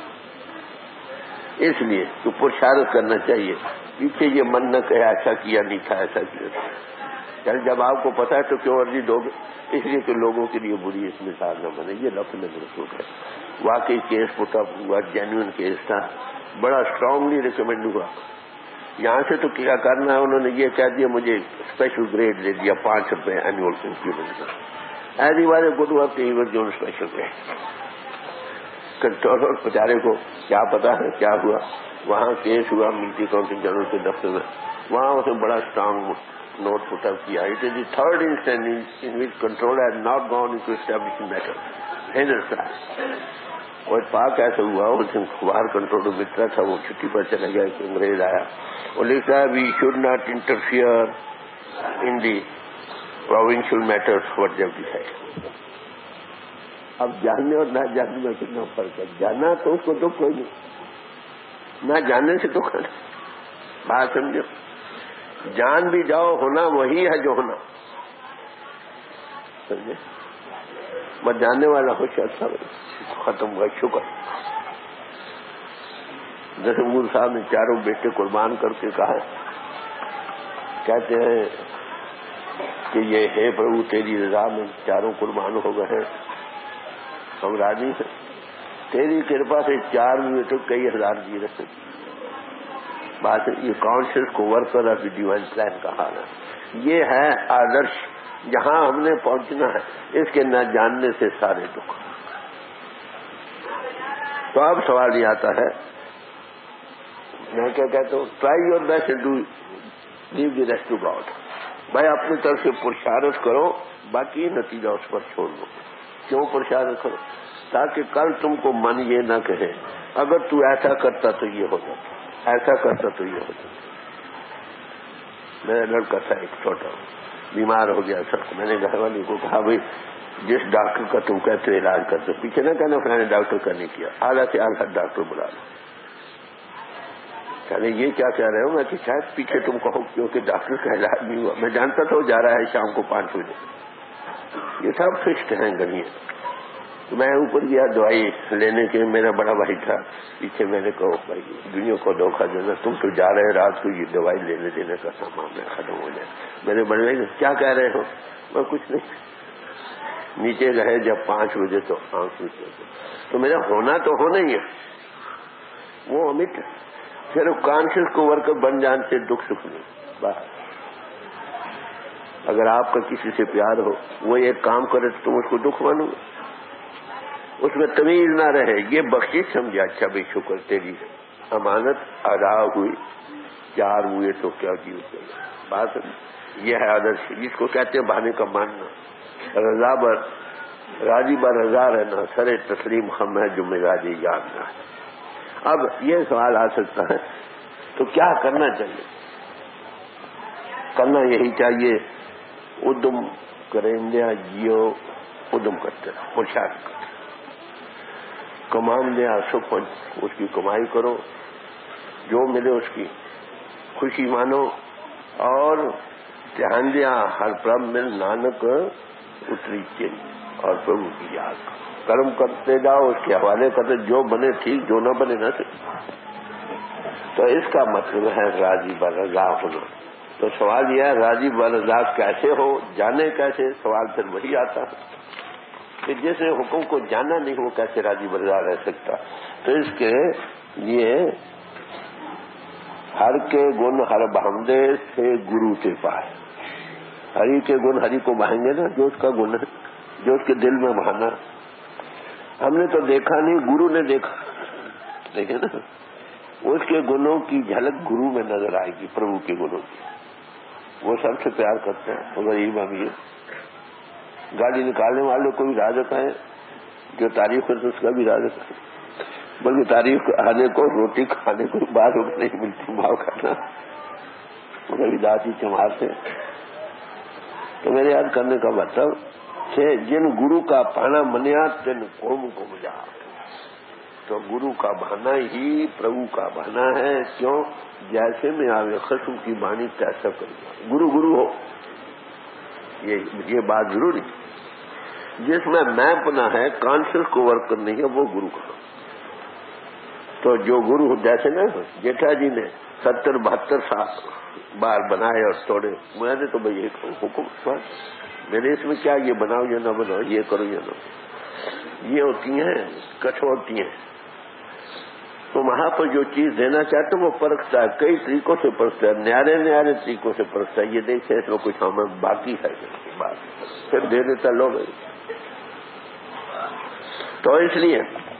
اس لیے تو پرشارت کرنا چاہیے. پیچھے یہ من نہ کہے ایسا کیا نہیں تھا ایسا کیا تھا، یعنی جب آپ کو پتا ہے تو کیوں عرضی دو گے؟ اس لیے کہ لوگوں کے لیے بری اس مثال نہ بنے. یہ لفظ میں منسوخ ہے. واقعی کیس پٹ اپ ہوا، جینوئن کیس تھا، بڑا اسٹرانگلی ریکمینڈ ہوا. یہاں سے تو کیا کرنا ہے، انہوں نے یہ کہہ دیا مجھے اسپیشل گریڈ دے دیا پانچ روپے اینوئل انکریمنٹ کا. ایسی بات ہے گڈ ورک ایور جو اسپیشل گریڈ. کنٹرولر بیچارے کو کیا پتا ہے کیا ہوا. وہاں کیس ہوا ملٹری کاؤنٹنگ جنرل کے دفتر میں، وہاں اسے بڑا اسٹرانگ نوٹ پٹ اپ کیا. It is the third instance in which control has not gone into establishing matter Hindustan. اور پاک ایسا ہوا اس باہر کنٹرول مترا تھا، وہ چھٹی پر چلا گیا کہ انگریز آیا اور لکھا we should not interfere in the provincial matters what they decide. اب جاننے اور نہ جاننے میں کتنا فرق ہے. جانا تو اس کو دکھ کوئی نہیں، نہ جاننے سے دکھ ہے. بات سمجھو، جان بھی جاؤ ہونا وہی ہے جو ہونا، سمجھے. میں جاننے والا خوش اچھا ختم ہوا شکر. جیسے مول صاحب نے چاروں بیٹے قربان کر کے کہا، کہتے ہیں کہ یہ ہے پربھو تیری رضا میں چاروں قربان ہو گئے ہیں، ہم راضی ہیں. تیری کرپا سے چار ہوئے تو کئی ہزار جی رہے. بات یہ کانشیس کو worker of the divine plan کا حال ہے. یہ ہے آدرش جہاں ہم نے پہنچنا ہے. اس کے نہ جاننے سے سارے دکھ. تو اب سوال یہ آتا ہے، میں کیا کہتا ہوں، try your best do leave the rest to God. بھائی اپنی طرف سے پرشارت کرو، باقی نتیجہ اس پر چھوڑ دو. کیوں پرشارت کرو؟ تاکہ کل تم کو من یہ نہ کہے اگر تو ایسا کرتا تو یہ ہو جاتا، ایسا کرتا تو یہ ہو جاتا. میرا لڑکا تھا ایک چھوٹا، بیمار ہو گیا سر. میں نے گھر والے کو کہا بھائی جس ڈاکٹر کا تم کہتے ہو علاج کرتے، پیچھے نہ کہنا فلانے ڈاکٹر کا نہیں کیا، اعلیٰ سے اعلیٰ ڈاکٹر بلا لو. کہنے یہ کیا کہہ رہے ہو؟ میں کہ شاید پیچھے تم کہو کیونکہ ڈاکٹر کا علاج نہیں ہوا. میں جانتا تھا وہ جا رہا ہے شام کو پانچ بجے. یہ سب فکسڈ ہیں گنیے. تو میں اوپر گیا دوائی لینے کے، میرا بڑا بھائی تھا پیچھے. میں نے کہا بھائی دنیا کو دھوکہ دینا، تم تو جا رہے رات کو یہ دوائی لینے دینے کا سامان میں ختم ہو جائے. میرے بڑے بھائی کیا کہہ رہے ہو؟ میں کچھ نہیں. نیچے گئے جب پانچ بجے تو آنکھ نیچے تو میرا ہونا تو ہونا ہی ہے وہ امت. صرف کانشیس کو ورکر بن جان سے دکھ سکھ نہیں. بس اگر آپ کا کسی سے پیار ہو، وہ ایک کام کرے تو تم اس کو دکھ مانو، اس میں تمیز نہ رہے. یہ بخشش سمجھا. اچھا بھائی شکر تیری امانت ادا ہوئی، چار ہوئے تو کیا جیو چلے. بات یہ ہے آدرش، جس کو کہتے ہیں بہانے کا ماننا. رضا بر راضی بر رضا رہنا، سر تسلیم خم ہے جو مزاج یاد نہ ہے. اب یہ سوال آ سکتا ہے تو کیا کرنا چاہیے؟ کرنا یہی چاہیے ادم کرندیا جیو، ادم کرتے پرشارت کرتے، کمان دیا سکھ اس کی کمائی کرو، جو ملے اس کی خوشی مانو، اور دھیان دیا ہر پرم مل نانک اتری چل، اور پربھو کی یاد کرو. کرم کرتے جاؤ، اس کے حوالے کرتے، جو بنے ٹھیک، جو نہ بنے نہ ٹھیک. تو اس کا مطلب ہے راضی برضا ہونا. تو سوال یہ ہے راضی برضا کیسے ہو، جانے کیسے؟ سوال پھر وہی آتا ہے کہ جیسے حکم کو جانا نہیں وہ کیسے راضی برضا رہ سکتا. تو اس کے لیے ہر کے گن ہر بہمدے سے گرو کے پاس. ہری کے گن ہری کو بہائیں گے نا، جو اس کا گن ہے، جو اس کے دل میں بہانا. ہم نے تو دیکھا نہیں، گرو نے دیکھا، دیکھے نا، اس کے گنوں کی جھلک گرو میں نظر آئے گی، پربھو کے گنوں کی۔ وہ سب سے پیار کرتے ہیں، اور غریب امیر گاڑی نکالنے والوں کو بھی رازق ہے، جو تعریف کرتے اس کا بھی رازق ہے، بلکہ تعریف آنے کو روٹی کھانے کو بعد وقت نہیں ملتی، بھاؤ کھانا کبھی داتی چمارتے۔ تو میرے یاد کرنے کا مطلب کہ جن گرو کا پانا منیا تن قوم کو مجا، تو گرو کا بہانا ہی پربھو کا بہانا ہے۔ کیوں؟ جیسے میں آوے خصم کی بانی تیسا کروں، گرو گرو ہو، یہ یہ بات ضروری۔ جس میں میں پنا ہے، کانشیس کو ورک کرنی ہے، وہ گرو کا۔ تو جو گرو جیسے نا جیٹھا جی نے ستر بہتر سال بار بنائے اور توڑے، میں نے تو بھائی ایک حکم میرے اس میں کیا، یہ بناؤ یا نہ بناؤ، یہ کرو یا نہ کرو، یہ ہوتی ہیں کٹوتی ہیں۔ تو وہاں پر جو چیز دینا چاہتے وہ پرکھتا ہے، کئی طریقوں سے پرکھتا ہے، نیارے نیارے طریقوں سے پرکھتا ہے، یہ دیکھے اس میں کچھ ہمیں باقی ہے بات، پھر دے دیتا لوگ۔ تو اس لیے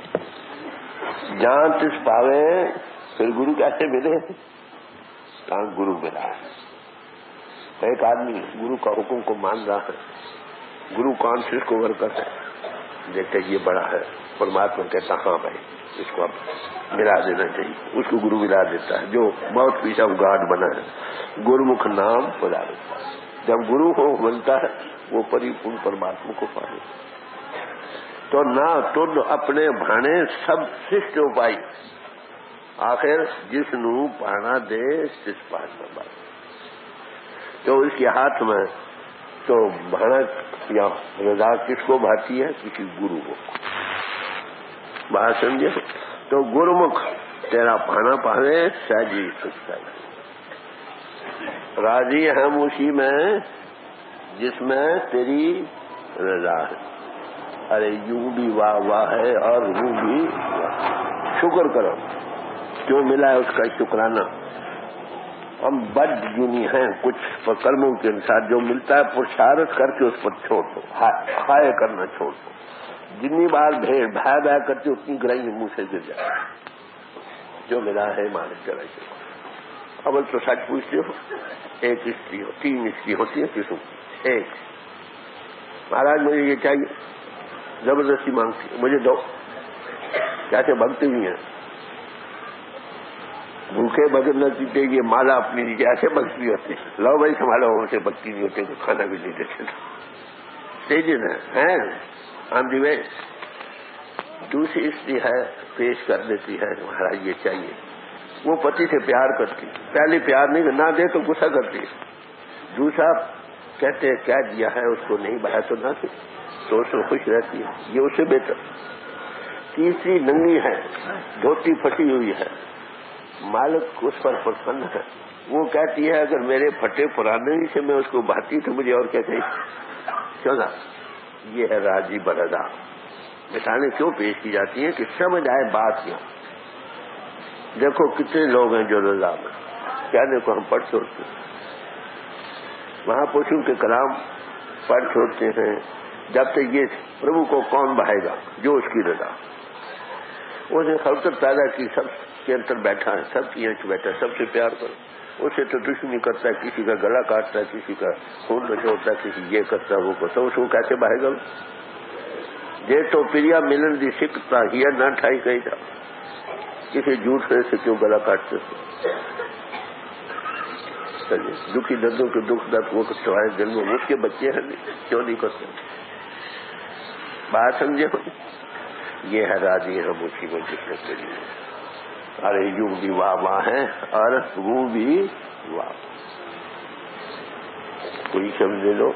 جہاں تس پاوے، پھر گرو کیسے ملے؟ کہاں گرو ملا ہے، ایک آدمی گرو کا حکم کو مان رہا ہے، گرو کانشیس کو ورکر ہے، دیکھتے یہ بڑا ہے، پرماتما کہتا ہاں بھائی اس کو اب ملا دینا چاہیے، اس کو گرو ملا دیتا ہے، جو بہت پیچھا گاڈ بنا ہے، گرمکھ نام بلا دیتا ہے۔ جب گرو کو بنتا ہے وہ پری پورن پرماتما کو پا لیتا ہے۔ تو نہ تن اپنے بھانے سب سشٹ اپائی، آخر جس نو پانا دے سس پاس نہ بات۔ تو اس کے ہاتھ میں تو بھانا یا رضا کس کو بھاتی ہے؟ کسی گرو کو، بات سمجھے؟ تو گرمکھ تیرا پانا پاوے سہجی سکتا ہے، راضی ہم اسی میں جس میں تیری رضا ہے۔ ارے یوں بھی واہ واہ ہے اور یوں بھی واہ، شکر کرو جو ملا ہے اس کا شکرانہ۔ ہم بد جنی ہیں کچھ کرموں کے انسان، جو ملتا ہے پرشارت کر کے اس پر چھوڑ دو، ہائے کرنا چھوڑ دو۔ جتنی بار بھیڑ بھائی بھائی کرتی اتنی گرائی منہ سے گر جائے، جو ملا ہے مالک چلا چلو۔ اول تو سچ پوچھتے ہو، ایک استری ہو، تین استری ہوتی ہے کسوں ایک، مہاراج مجھے یہ چاہیے، زبردستی مانگتی ہے مجھے دو، کہتے بھگتے بھی ہیں، بھوکے بغیر نہ پیتے، یہ مالا اپنی نیچے ایسے بگتی ہوتے، لو بھائی سنبھالو، ہم سے بگتی نہیں ہوتے تو کھانا بھی نہیں دیتے تیجن ہے آن دی وے۔ دوسری استری ہے پیش کر دیتی ہے مہاراج یہ چاہیے، وہ پتی سے پیار کرتی، پہلے پیار نہیں نہ دے تو غصہ کرتی، دوسرا کہتے ہیں کیا دیا ہے اس کو نہیں بھایا تو نہ دے، تو اس میں خوش رہتی ہے، یہ اس سے بہتر۔ تیسری ننگی ہے، دھوتی پھٹی ہوئی ہے، مالک اس پر پسند ہے، وہ کہتی ہے اگر میرے پھٹے پرانے ہی سے میں اس کو بھاتی تو مجھے اور کیا چاہیے، چودا۔ یہ ہے راضی برضا۔ مثالیں کیوں پیش کی جاتی ہیں کہ سمجھ آئے بات کیا۔ دیکھو کتنے لوگ ہیں جو رضا میں، کہنے کو ہم پڑھ چھوڑتے ہیں، وہاں پوچھوں کہ کلام پڑھ چھوڑتے ہیں، جب تک یہ پربھو کو کون بہائے گا؟ جو اس کی رضا، اس نے خلقت پیدا کی، سب کے اندر بیٹھا ہے، سب کی آنکھ بیٹھا ہے، سب سے پیار کرو، اسے تو دشمنی کرتا ہے، کسی کا گلا کاٹتا ہے، کسی کا خون نچوڑتا ہے، کسی یہ کرتا ہے وہ کرتا ہے، اس کو کیسے بہائے گا؟ یہ تو پریا ملن دی سکھتا ہی نہ ٹھائی گئی تھا، کسی جھوٹ سے کیوں گلا کاٹتے تھے؟ چلیے دکھی دردوں کے دکھ درد وہ تمہارے دل میں، اس کے بچے ہیں کیوں نہیں کرتے؟ بات سمجھے؟ یہ ہے راضی ہم اسی کو جتنے کے لیے، ارے یوں بھی واہ واہ ہے اور وہ بھی واہ، کوئی سمجھ لو۔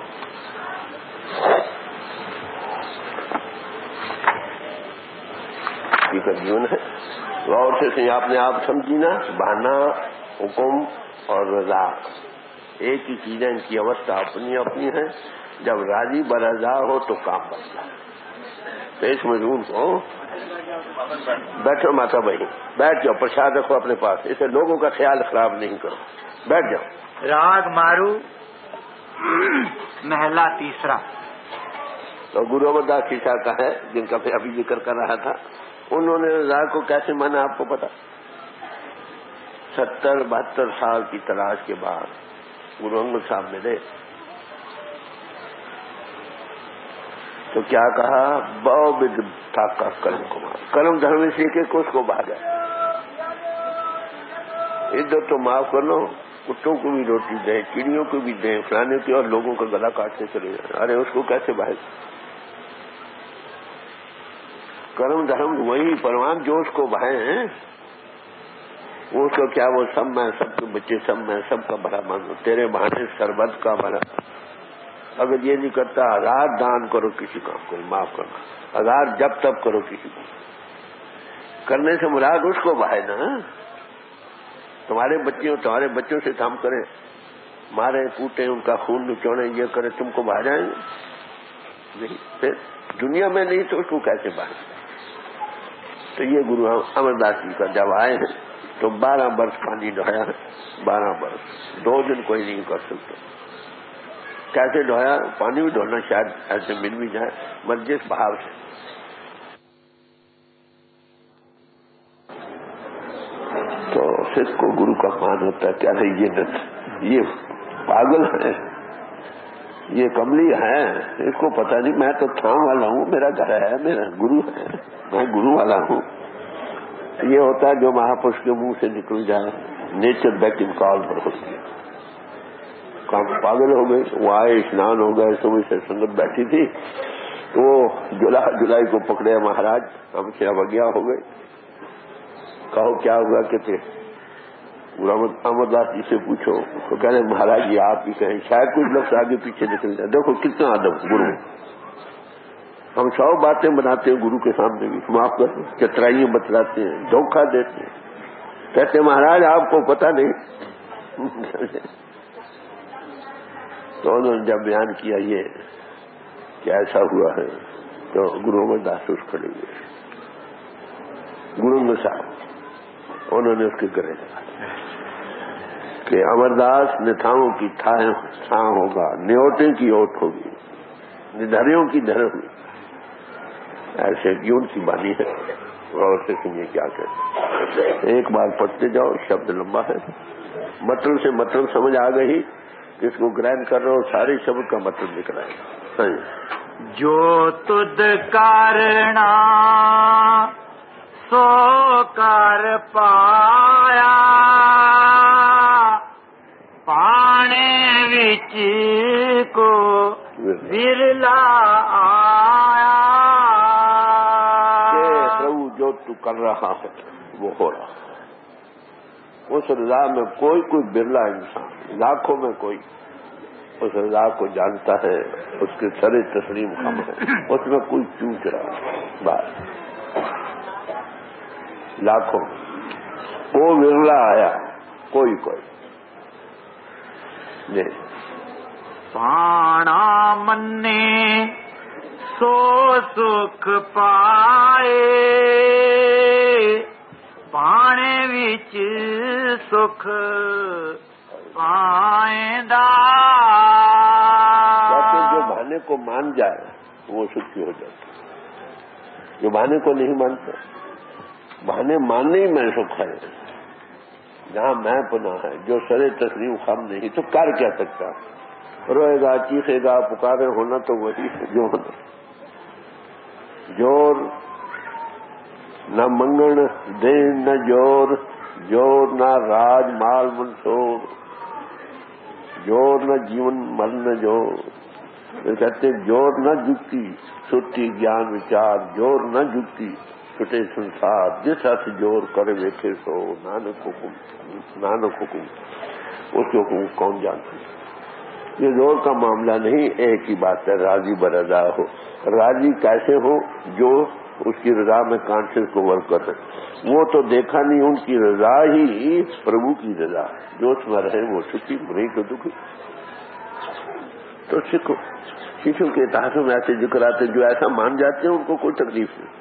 جون ہے غور سے آپ نے آپ سمجھی نا، بہانا حکم اور رضا ایک ہی چیزیں، ان کی اوستھا اپنی اپنی ہے۔ جب راضی برضا ہو تو کام بنتا ہے۔ پیش مضمون کو بیٹھو ماتا بھائی، بیٹھ جاؤ، پرساد رکھو اپنے پاس، اسے لوگوں کا خیال خراب نہیں کرو، بیٹھ جاؤ۔ راگ مارو محلہ تیسرا۔ تو گرو امرداس شیشا کا ہے جن کا میں ابھی ذکر کر رہا تھا، انہوں نے رضا کو کیسے مانا آپ کو پتا؟ ستر بہتر سال کی تلاش کے بعد گرو انگد صاحب ملے تو کیا کہا؟ بو بد تھا کا کرم کمار، کرم دھرم سیکھے کہ اس کو بھاگا، ادھر تو معاف کر لو، کتوں کو بھی روٹی دیں، چڑیوں کو بھی دیں، فلانے کی، اور لوگوں کا گلا کاٹتے چلے جائیں، ارے اس کو کیسے بھاگ؟ کرم دھرم وہی پروان جو اس کو بھائے ہیں، وہ اس کو کیا، وہ سب میں، سب کے بچے سب میں، سب کا بھلا مانو، تیرے بہانے سربت کا بھلا، اگر یہ نہیں کرتا ہزار دان کرو کسی کام کو، معاف کرنا، ہزار جب تب کرو کسی کو، کرنے سے مراد اس کو بھائے نا، تمہارے بچے تمہارے بچوں سے کام کریں، مارے کوٹیں، ان کا خون نچوڑیں، یہ کریں، تم کو بھا جائیں گے نہیں، پھر دنیا میں نہیں تو اس کو کیسے بھائیں؟ تو یہ گرو امرداس جی کا جب آئے ہیں تو بارہ برس پانی ڈھویا، بارہ برس، دو دن کوئی نہیں کر سکتا، کیسے ڈھویا؟ پانی بھی ڈھونا شاید ایسے مل بھی جائے، مگر جس بہاؤ سے، تو سکھ کو گرو کا مان ہوتا ہے، کیا نہیں یہ نت یہ پاگل ہے، یہ کملی ہے، اس کو پتہ نہیں، میں تو تھام والا ہوں، میرا گھر ہے، میرا گرو ہے، میں گرو والا ہوں۔ یہ ہوتا ہے جو مہاپرش کے منہ سے نکل جائے، نیچر بیک ان کال پر ہوتی ہے، کام پاگل ہو گئی، وہ آئے، اسنان ہو گئے، صبح سے سنگت بیٹھی تھی، تو وہ جولا جولائی کو پکڑے، مہاراج ہم سے اوگیا ہو گئے، کہو کیا ہوا؟ کہتے امرداس جی سے پوچھو، تو کہہ رہے مہاراج جی آپ ہی کہیں، شاید کچھ لفظ آگے پیچھے نکل جائے، دیکھو کتنا ادب گرو، ہم سو باتیں بناتے ہیں گرو کے سامنے بھی، معاف کر دیں، چترائیاں بتلاتے ہیں، دھوکہ دیتے ہیں، کہتے مہاراج آپ کو پتہ نہیں۔ تو انہوں نے جب بیان کیا یہ کہ ایسا ہوا ہے، تو گرو امرداس اس کھڑے ہوئے، گرو امرداس صاحب، انہوں نے اس کے گرے لگا کہ امرداس نتھاؤں کی تھاں ہوگا، نیوٹیں کی اوٹ ہوگی، ندھریوں کی دھر ہوگی، ایسے کیوں کی بانی ہے، اور سے سنیے کیا کہتے ہیں، ایک بار پڑھتے جاؤ، شبد لمبا ہے، مطلب سے مطلب سمجھ آ گئی، اس کو گرہن کر رہے ہو، سارے شبد کا مطلب لکھ رہا ہے۔ جو تد کارنا سو کر پایا، پانے وچ کو ورلا آیا، کہ پربھو جو تو کر رہا ہے وہ ہو رہا ہے، اس رضا میں کوئی کوئی برلا انسان، لاکھوں میں کوئی اس رضا کو جانتا ہے، اس کے سر تسلیم خم ہے، اس میں کوئی چوچ رہا ہے، بات لاکھوں وہ ورلا آیا، کوئی کوئی جی پانا منے سو سکھ پائے، پانے وچ سکھ پائندا، جو بہانے کو مان جائے وہ سکھی ہو جاتا، جو بہانے کو نہیں مانتا، بہانے ماننے ہی میں سکھ ہے، جہاں میں پناہ ہے، جو سر تسلیم خم نہیں تو کر کیا سکتا، روئے گا، چیخے گا، پکارے، ہونا تو وہی ہے جو ہونا، جور نہ منگن دین نہ جور، جور نہ راج مال منصور، جور نہ جیون مر نہ جور، کہتے جور نہ جگتی چھٹی گیان وچار، جور نہ جگتی چھٹے سنسار، جس ہاتھ جور کرے ویکھے سو، نانک حکم نانک حکم، اس کے حکم کون جانتا ہے؟ یہ زور کا معاملہ نہیں، ایک ہی بات ہے، راضی برضا ہو، راضی کیسے ہو؟ جو اس کی رضا میں کانشیس کو ورک کر رہے، وہ تو دیکھا نہیں، ان کی رضا ہی پربھو کی رضا، جو اس میں رہے وہ سکھی، نہیں تو دکھی۔ تو سکھو شیشو کے اتہاسوں میں ایسے ذکر آتے جو ایسا مان جاتے ہیں ان کو کوئی تکلیف نہیں۔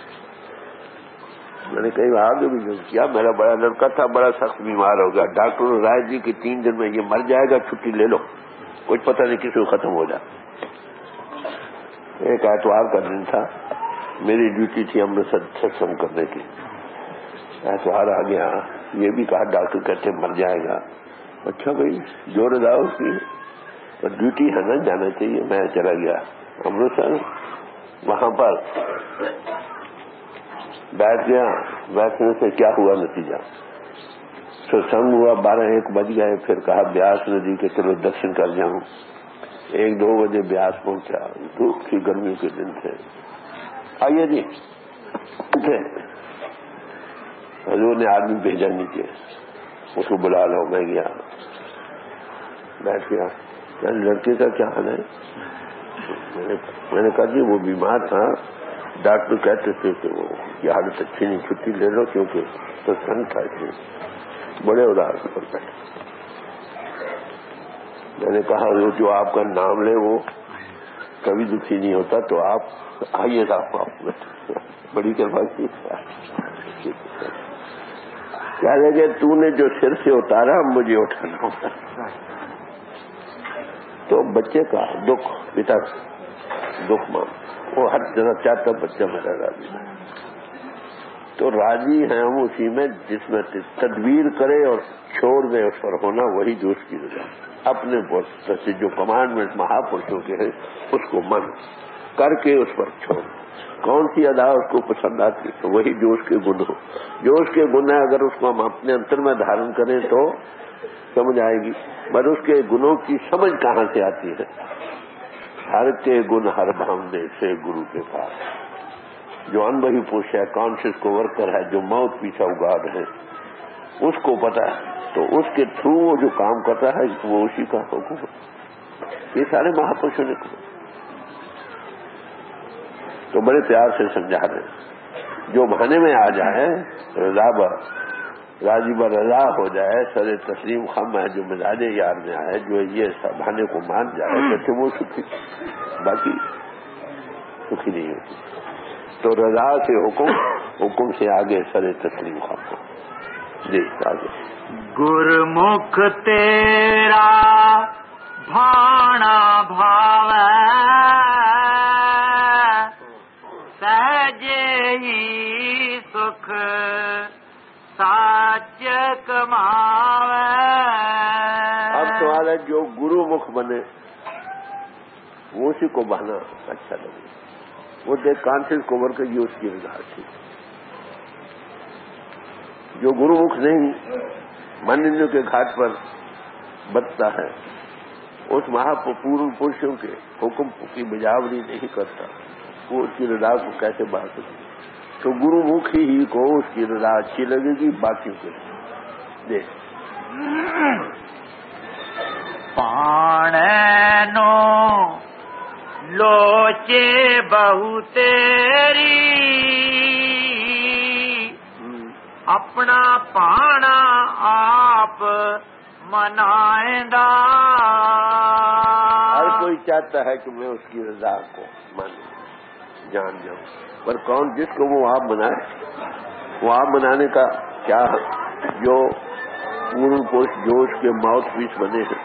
میں نے کئی آگے بھی جو کیا، میرا بڑا لڑکا تھا، بڑا سخت بیمار ہو گیا، ڈاکٹر نے رائے دی کہ تین دن میں یہ مر جائے گا، چھٹی لے لو، کچھ پتہ نہیں کسی کو ختم ہو جائے۔ ایک اتوار کا دن تھا، میری ڈیوٹی تھی امرتسر ستسنگ کرنے کی. اتوار آ گیا، یہ بھی کہا ڈاکٹر کہتے مر جائے گا. اچھا بھائی جو رضا اس کی ڈیوٹی ہے نا، جانا چاہیے. میں چلا گیا امرتسر، وہاں پر بیٹھ گیا. بیٹھنے سے کیا ہوا نتیجہ، ستسنگ ہوا، بارہ ایک بج گئے. پھر کہا بیاس ندی کے چلو درشن کر جاؤں. ایک دو بجے بیاس پہنچا، دھوپ تھی، گرمیوں کے دن تھے. آئیے جی تھے، حضور نے آدمی بھیجا نیچے، اس کو بلا لو. میں گیا، بیٹھ گیا. لڑکے کا کیا حال ہے؟ میں نے کہا جی وہ بیمار تھا، ڈاکٹر کہتے تھے کہ وہ کی حالت اچھی نہیں، چھٹی لے لو کیونکہ ستسنگ تھا. اس میں بڑے اداس پر بیٹھے. میں نے کہا وہ جو آپ کا نام لے وہ کبھی دکھی نہیں ہوتا، تو آپ آئیے گا. آپ بڑی کرپا کی. کہہ لگے تو نے جو سر سے اتارا مجھے اٹھانا ہوتا. تو بچے کا دکھ، پتا دکھ مان، وہ ہر جگہ چاہتا بچہ میرا راضی ہے. تو راضی ہیں ہم اسی میں جس میں تدبیر کرے اور چھوڑ دے اس پر ہونا، وہی جو اس کی رضا. اپنے سے جو کمانڈمنٹ مہاپرشوں کے ہیں اس کو من کر کے اس پر چھوڑ. کون سی ادا اس کو پسند آتی ہے؟ وہی جو اس کے گن ہو. جو اس کے گن ہے اگر اس کو ہم اپنے انتر میں دھارن کریں تو سمجھ آئے گی. پر اس کے گنوں کی سمجھ کہاں سے آتی ہے؟ ہر کے گن ہر بھاؤنے سے گرو کے پاس. جو ان بہی پوش ہے، کانشیس کو ورکر ہے، جو موت پیچھا اگاڑ ہے، اس کو پتا ہے. تو اس کے تھرو وہ جو کام کرتا ہے وہ اسی کا حکم ہے. یہ سارے مہاپرشوں نے کہا. تو بڑے پیار سے سمجھا رہے ہیں. جو بہانے میں آ جائے رضا بر راضی بر رضا ہو جائے، سر تسلیم خم ہے، جو مزاج یار میں آئے، جو یہ سب بہانے کو مان جائے کہتے وہ سکھی، باقی سکھی نہیں ہوتی. تو رضا سے حکم، حکم سے آگے سر تسلیم خم ہو. جی آگے. گرمکھ تیرا بھانا بھاوے، سہجے ہی سکھ ساچ کماوے. اب سوال ہے جو گرو مکھ بنے وہ اسی کو بہنا اچھا لگے. وہ دیکھ کانشیس کو ورکر یہ اس کی رضا تھی. جو گرو مکھ نہیں مانندوں کے گھاٹ پر بتتا ہے، اس مہاپورن پروشوں کے حکم کی بجاوری نہیں کرتا، وہ اس کی رضا کو کیسے بڑھا سکے؟ تو گرو مکھ ہی کو اس کی رضا اچھی لگے گی، باقیوں کو دیکھ. پانے نو لوچے بہو تیری، اپنا پانا آپ منائندہ. ہر کوئی چاہتا ہے کہ میں اس کی رضا کو مانوں، جان جاؤں. پر کون جس کو وہ آپ بنائے؟ وہ آپ بنانے کا کیا جو پورن پوش جوش کے ماؤتھ پیس بنے ہیں،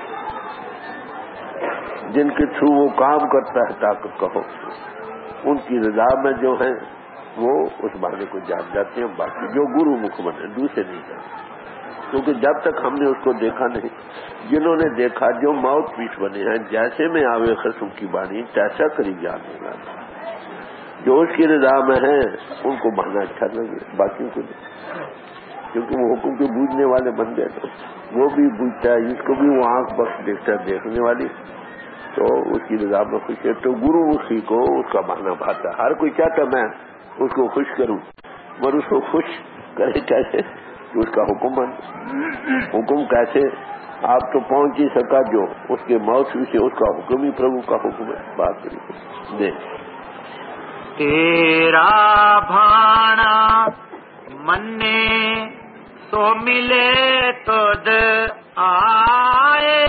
جن کے تھرو وہ کام کرتا ہے طاقت کہو، ان کی رضا میں جو ہے وہ اس بہانے کو جان جاتے ہیں. باقی جو گرو مکھ بنے دوسرے نہیں جانتے، کیونکہ جب تک ہم نے اس کو دیکھا نہیں. جنہوں نے دیکھا جو ماؤتھ پیس بنے ہیں، جیسے میں آوے خصم کی بانی تیسا قریب جان لگا. جو اس کی رضا میں ہے ان کو بہانا اچھا لگے، باقیوں کو نہیں. کیونکہ وہ حکم کے بوجھنے والے بن گئے تو وہ بھی بوجھتا ہے، جس کو بھی وہ آنکھ بخش دیکھتا ہے دیکھنے والی، تو اس کی رضا میں خوش ہے. تو گرو مکھی کو اس کا بہانا بھاتا. ہر کوئی چاہتا میں اس کو خوش کروں، مگر اس کو خوش کرے کیسے کہ اس کا حکم بن. حکم کیسے؟ آپ تو پہنچ ہی سکا جو اس کے موت سے اس کا حکم ہی پربھو کا حکم ہے. بات کریے دے. تیرا بھانا منے سو ملے تد آئے،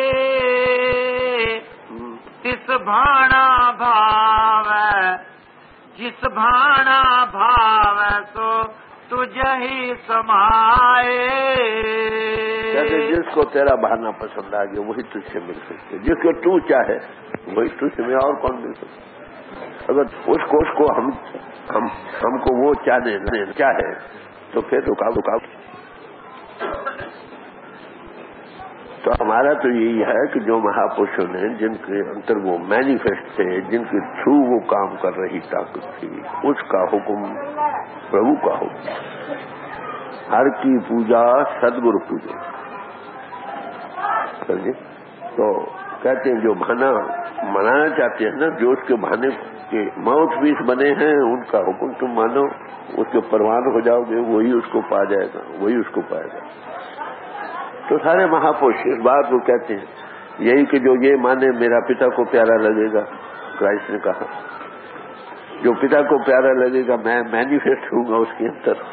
تس بھانا بھاوے جس بھانا بھاوے سو تجھ ہی سمائے. جس کو تیرا بہانا پسند آ گیا وہی تجھ سے مل سکتے، جس کو تو چاہے وہی تجھ سے، اور کون مل سکتا؟ اگر اس کوش کو ہم ہم ہم کو وہ چاہنے کیا ہے تو پھر رکاو رکاو تو ہمارا تو یہی ہے کہ جو مہاپرشوں نے جن کے اندر وہ مینیفیسٹ تھے، جن کے تھرو وہ کام کر رہی طاقت تھی، اس کا حکم پربھو کا حکم، ہر کی پوجا سدگرو پوجا. تو کہتے ہیں جو بہانا منانا چاہتے ہیں نا، جو اس کے بہانے کے ماؤتھ پیس بنے ہیں، ان کا حکم تم مانو، اس کے پروان ہو جاؤ گے، وہی اس کو پا جائے گا، وہی اس کو پائے گا. تو سارے مہاپرش اس بات کو کہتے ہیں یہی کہ جو یہ مانے میرا پتا کو پیارا لگے گا. کرائسٹ نے کہا جو پتا کو پیارا لگے گا میں مینیفیسٹ ہوں گا اس کے اندر.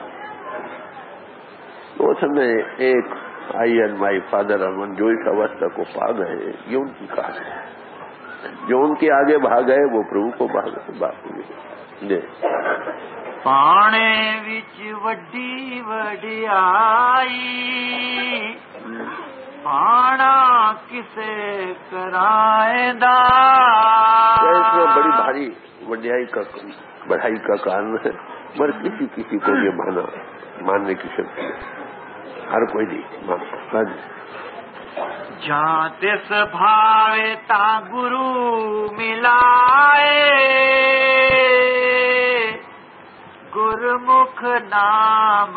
تو اس میں ایک آئی اینڈ مائی فادر امن جو اس اوستھا کو پا گئے، یہ ان کی کہانی ہے. جو ان کے آگے بھاگ گئے وہ پربھو کو بھاگ گئے. پانے وچ وڈی وڈیائی پانا کسے کرائے دا. اس میں بڑی بھاری وڈیائی کا بڑھائی کا کارن ہے، مگر کسی کسی کو یہ مانا ماننے کی شکتی ہے، ہر کوئی نہیں مان سکتا. جہاں تس بھاوے تا گرو ملائے گرمکھ نام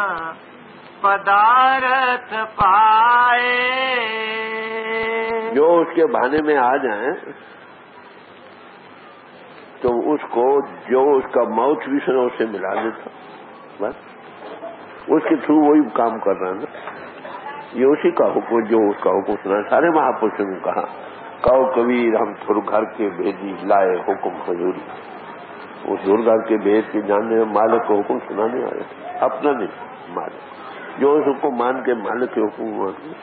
پدارتھ پائے. جو اس کے بہانے میں آ جائیں تو اس کو جو اس کا ماؤتھ پیس ہے اسے ملا دیتا، بس اس کے تھرو وہی کام کر رہا ہے نا. یہ اسی کا حکم جو اس کا حکم سنا. سارے مہاپرشوں نے کہا کہو کبیر ہم تھر گھر کے بھیجی لائے حکم حضوری. اس دور گھر کے بھید کے جاننے میں مالک کو حکم سنانے آئے، اپنا نہیں مالک. جو اس کو مان کے مالک کے حکم مان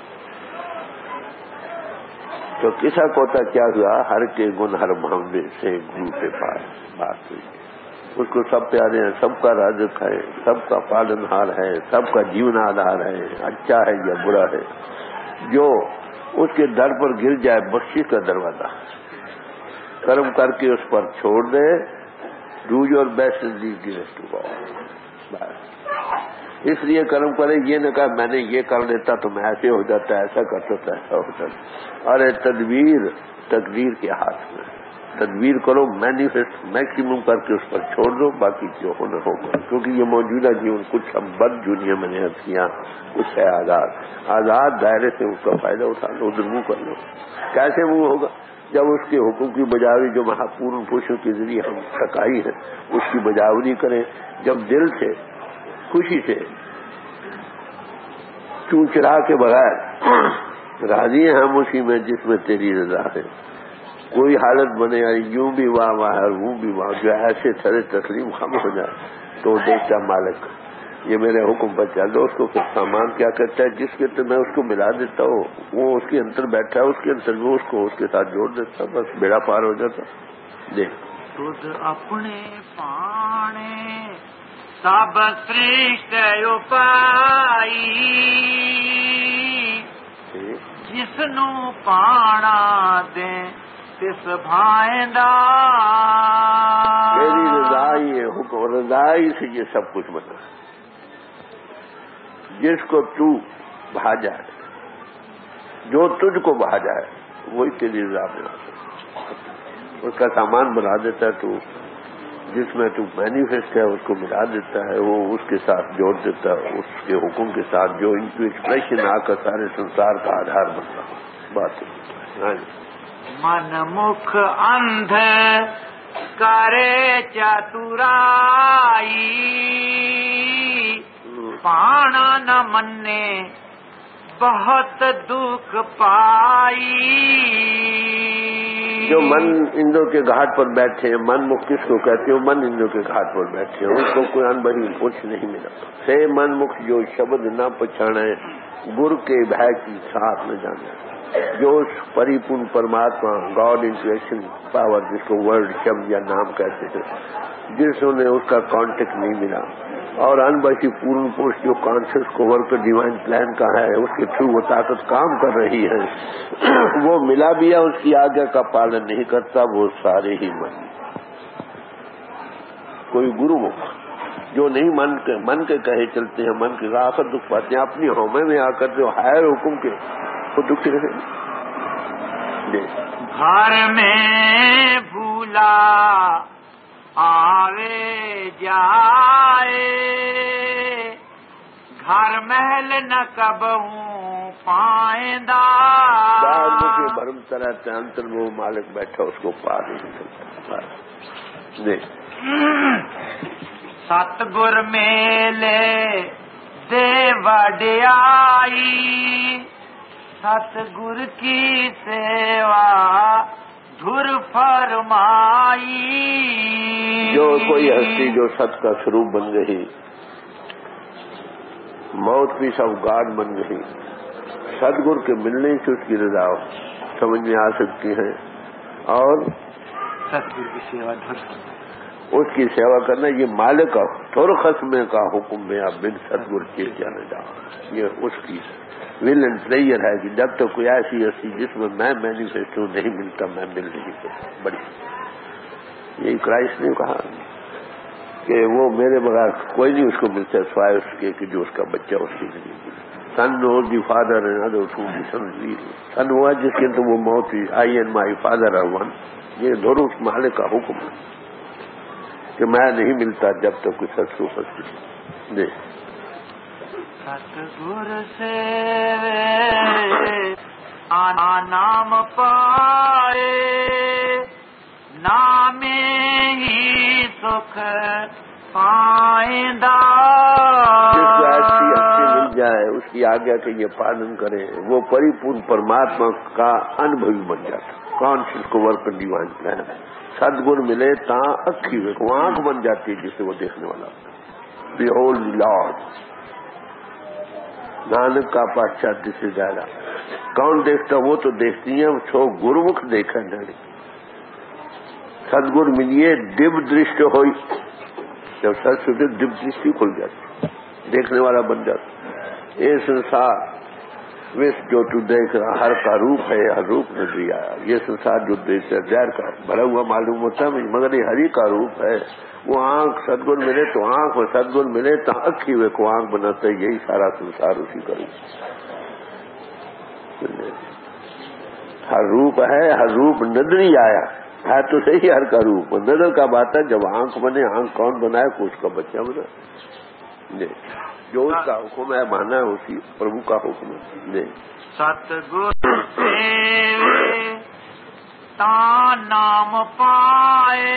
تو کسا کوتا کیا ہوا، ہر کے گن ہر بھاوے سے گرو کے پاس بات ہوئی. اس کو سب پیارے ہیں، سب کا رازق ہے، سب کا پالن ہار ہے، سب کا جیون آدھار ہے، اچھا ہے یا برا ہے. جو اس کے در پر گر جائے بخشش کا دروازہ، کرم کر کے اس پر چھوڑ دے. Do your best and leave the rest to God. اس لیے کرم کرے، یہ نہ کہا میں نے یہ کر لیتا تو میں ایسے ہو جاتا، ایسا کرتا تو ایسا ہو جاتا. ارے تدبیر تقدیر کے ہاتھ میں، تدبیر کرو، مینیفیسٹ میکسیمم کر کے اس پر چھوڑ دو، باقی جو ہونا ہوگا. کیونکہ یہ موجودہ جیون کچھ ہم بد دنیا میں نے کیا، کچھ ہے آزاد. آزاد دائرے سے اس کا فائدہ اٹھا لو، ادھر منہ کر لو. کیسے منہ ہوگا؟ جب اس کے حقوق کی بجاوری جو مہاپورن پوشوں کے ذریعے ہم تھکائی ہے اس کی بجاوری کریں. جب دل سے خوشی سے چون چرا کے بغیر راضی ہیں ہم اسی میں جس میں تیری رضا ہے. کوئی حالت بنے یار یوں بھی واہ واہ اور وہ بھی واہ، جو ایسے سرے تسلیم خم ہو جائے تو دیکھتا مالک یہ میرے حکم پر چل دو. اس کو پھر سامان کیا کرتا ہے جس کے اندر میں اس کو ملا دیتا ہوں، وہ اس کے اندر بیٹھا ہے، اس کے اندر میں اس کو اس کے ساتھ جوڑ دیتا، بس بیڑا پار ہو جاتا. دیکھ خود اپنے پانے سب سرشٹ اپائی جس نو پانا دے تس بھائندا. میری رضائی حکم رضائی سے یہ سب کچھ بنا. جس کو تو بھا جائے، جو تجھ کو بھا جائے وہی تیری رضا میں آ سکتا. اس کا سامان بنا دیتا ہے، تو جس میں تو مینیفیسٹ ہے اس کو ملا دیتا ہے، وہ اس کے ساتھ جوڑ دیتا ہے، اس کے حکم کے ساتھ جو ان کی ایکسپریشن آ کر سارے سنسار کا آدھار بنتا. بات ہے من مکھ اندھ کرے چترائی پانا نہ منے بہت دکھ پائی. جو من اندروں کے گھاٹ پر بیٹھے ہیں، من مکھ کس کو کہتے ہو؟ من اندروں کے گھاٹ پر بیٹھے ہیں، اس کو کوئی ان بڑی کچھ نہیں ملا. سے من مکھ جو شبد نہ پچھانے گر کے بھے کی ساتھ نہ جانے. جو اس پری پورن پرماتما گاڈ انٹویشن پاور جس کو ورڈ شبد یا نام کہتے ہیں، جس نے اس کا کانٹیکٹ نہیں ملا، اور ان بشی پورن پوش جو کانشیس کوور کا ڈیوائن پلان کا ہے اس کے تھرو وہ طاقت کام کر رہی ہے، وہ ملا بھی ہے، اس کی آگے کا پالن نہیں کرتا، وہ سارے ہی من. کوئی گرو مکھ جو نہیں من کے من کے کہے چلتے ہیں، من کے آ کر دکھ پاتے ہیں، اپنی ہومے میں آ کر جو ہائر حکم کے وہ دکھ رہے جی۔ گھر میں بھولا آوے جائے، گھر محل نہ کبہوں پائندہ، مجھے بھرم طرح انتر میں وہ مالک بیٹھا اس کو پا نہیں سکتا جی۔ ستگور میلے دے وڈیائی، ستگور کی سیوا دھر فرمائی، جو کوئی ہستی جو ست کا سوروپ بن گئی، موت پیس آف گاڈ بن گئی، ستگور کے ملنے سے اس کی رضا سمجھ میں آ سکتی ہے، اور ستگور کی سیوا دھر اس کی سیوا کرنا یہ مالک کا تھور خسمے کا حکم میں آپ بن ستگور کے جانے جاؤ، یہ اس کی ول اینڈ پلیئر ہے کہ جب تک کوئی ایسی ہستی جس میں میں مینیفیسٹو نہیں ملتا میں مل نہیں سکتا۔ بڑی یہی کرائسٹ نے کہا کہ وہ میرے بغیر کوئی نہیں اس کو ملتا سوائے اس کے کہ جو اس کا بچہ اس کی نہیں ملتا۔ سن نو دی فادر سن ہوا جس کے تو وہ موت ہوئی، I and my father are one, یہ دونوں اس مالک کا حکم ہے کہ میں نہیں ملتا جب تک کوئی سچ سوپر جی۔ ستگور سے نام پائے، نام ہی سکھ پائندہ، جس کو ایسی اچھی مل جائے اس کی آگیا کے یہ پالن کرے، وہ پری پورن پرماتما کا انبھوی بن جاتا، کانشیس کو ورک ڈیوائن پلان۔ ستگور ملے تا اکھی وہ آنکھ بن جاتی ہے جسے وہ دیکھنے والا، بیہولڈ لارڈ، نانک کا پادشاہ دس از دائرہ۔ کون دیکھتا؟ وہ تو دیکھتی ہیں چھو گرمکھ دیکھا نہیں، ستگور ملیے دب درشٹ ہوئی، جب سچ سوچے دب درشٹی کھل جاتی، دیکھنے والا بن جاتا۔ یہ سنسار وش جو تو دیکھ رہا ہر کا روپ ہے، ہر روپ نظری آیا، یہ سنسار جو دیکھ رہا زہر کا بھرا ہوا معلوم ہوتا ہے مگر یہ ہری کا روپ ہے۔ وہ آنکھ ستگور ملے تو آنکھ، اور ستگور ملے تو اکھی ہوئے کو آنکھ بناتا ہے، یہی سارا سنسار اسی کا روپ ہر روپ ہے، ہر روپ نظری آیا ہے تو صحیح ہر کا روپ، نظر کا بات ہے جب آنکھ بنے، آنکھ کون بنائے کو اس کا بچہ بنا جی، جو اس کا حکم ہے مانا ہے اسی پربھو کا حکم ہے جی۔ ستگور سے تا نام پائے،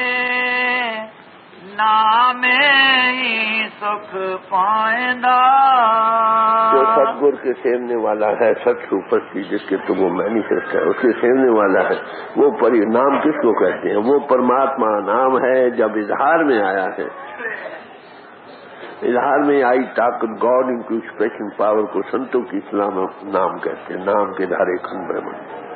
نام ہی سکھ پائندہ، جو ستگور کے سیونے والا ہے، ست سوپستی جس کے تو وہ مینیفیسٹ ہے اس کے سیونے والا ہے، وہ پری نام کس کو کہتے ہیں؟ وہ پرماتما نام ہے، جب اظہار میں آیا ہے، اظہار میں آئی طاقت، گاڈ ان کی ایکسپریشن پاور کو سنتوں کی اسلام نام کہتے ہیں، نام کے دھارے کھن برہمن،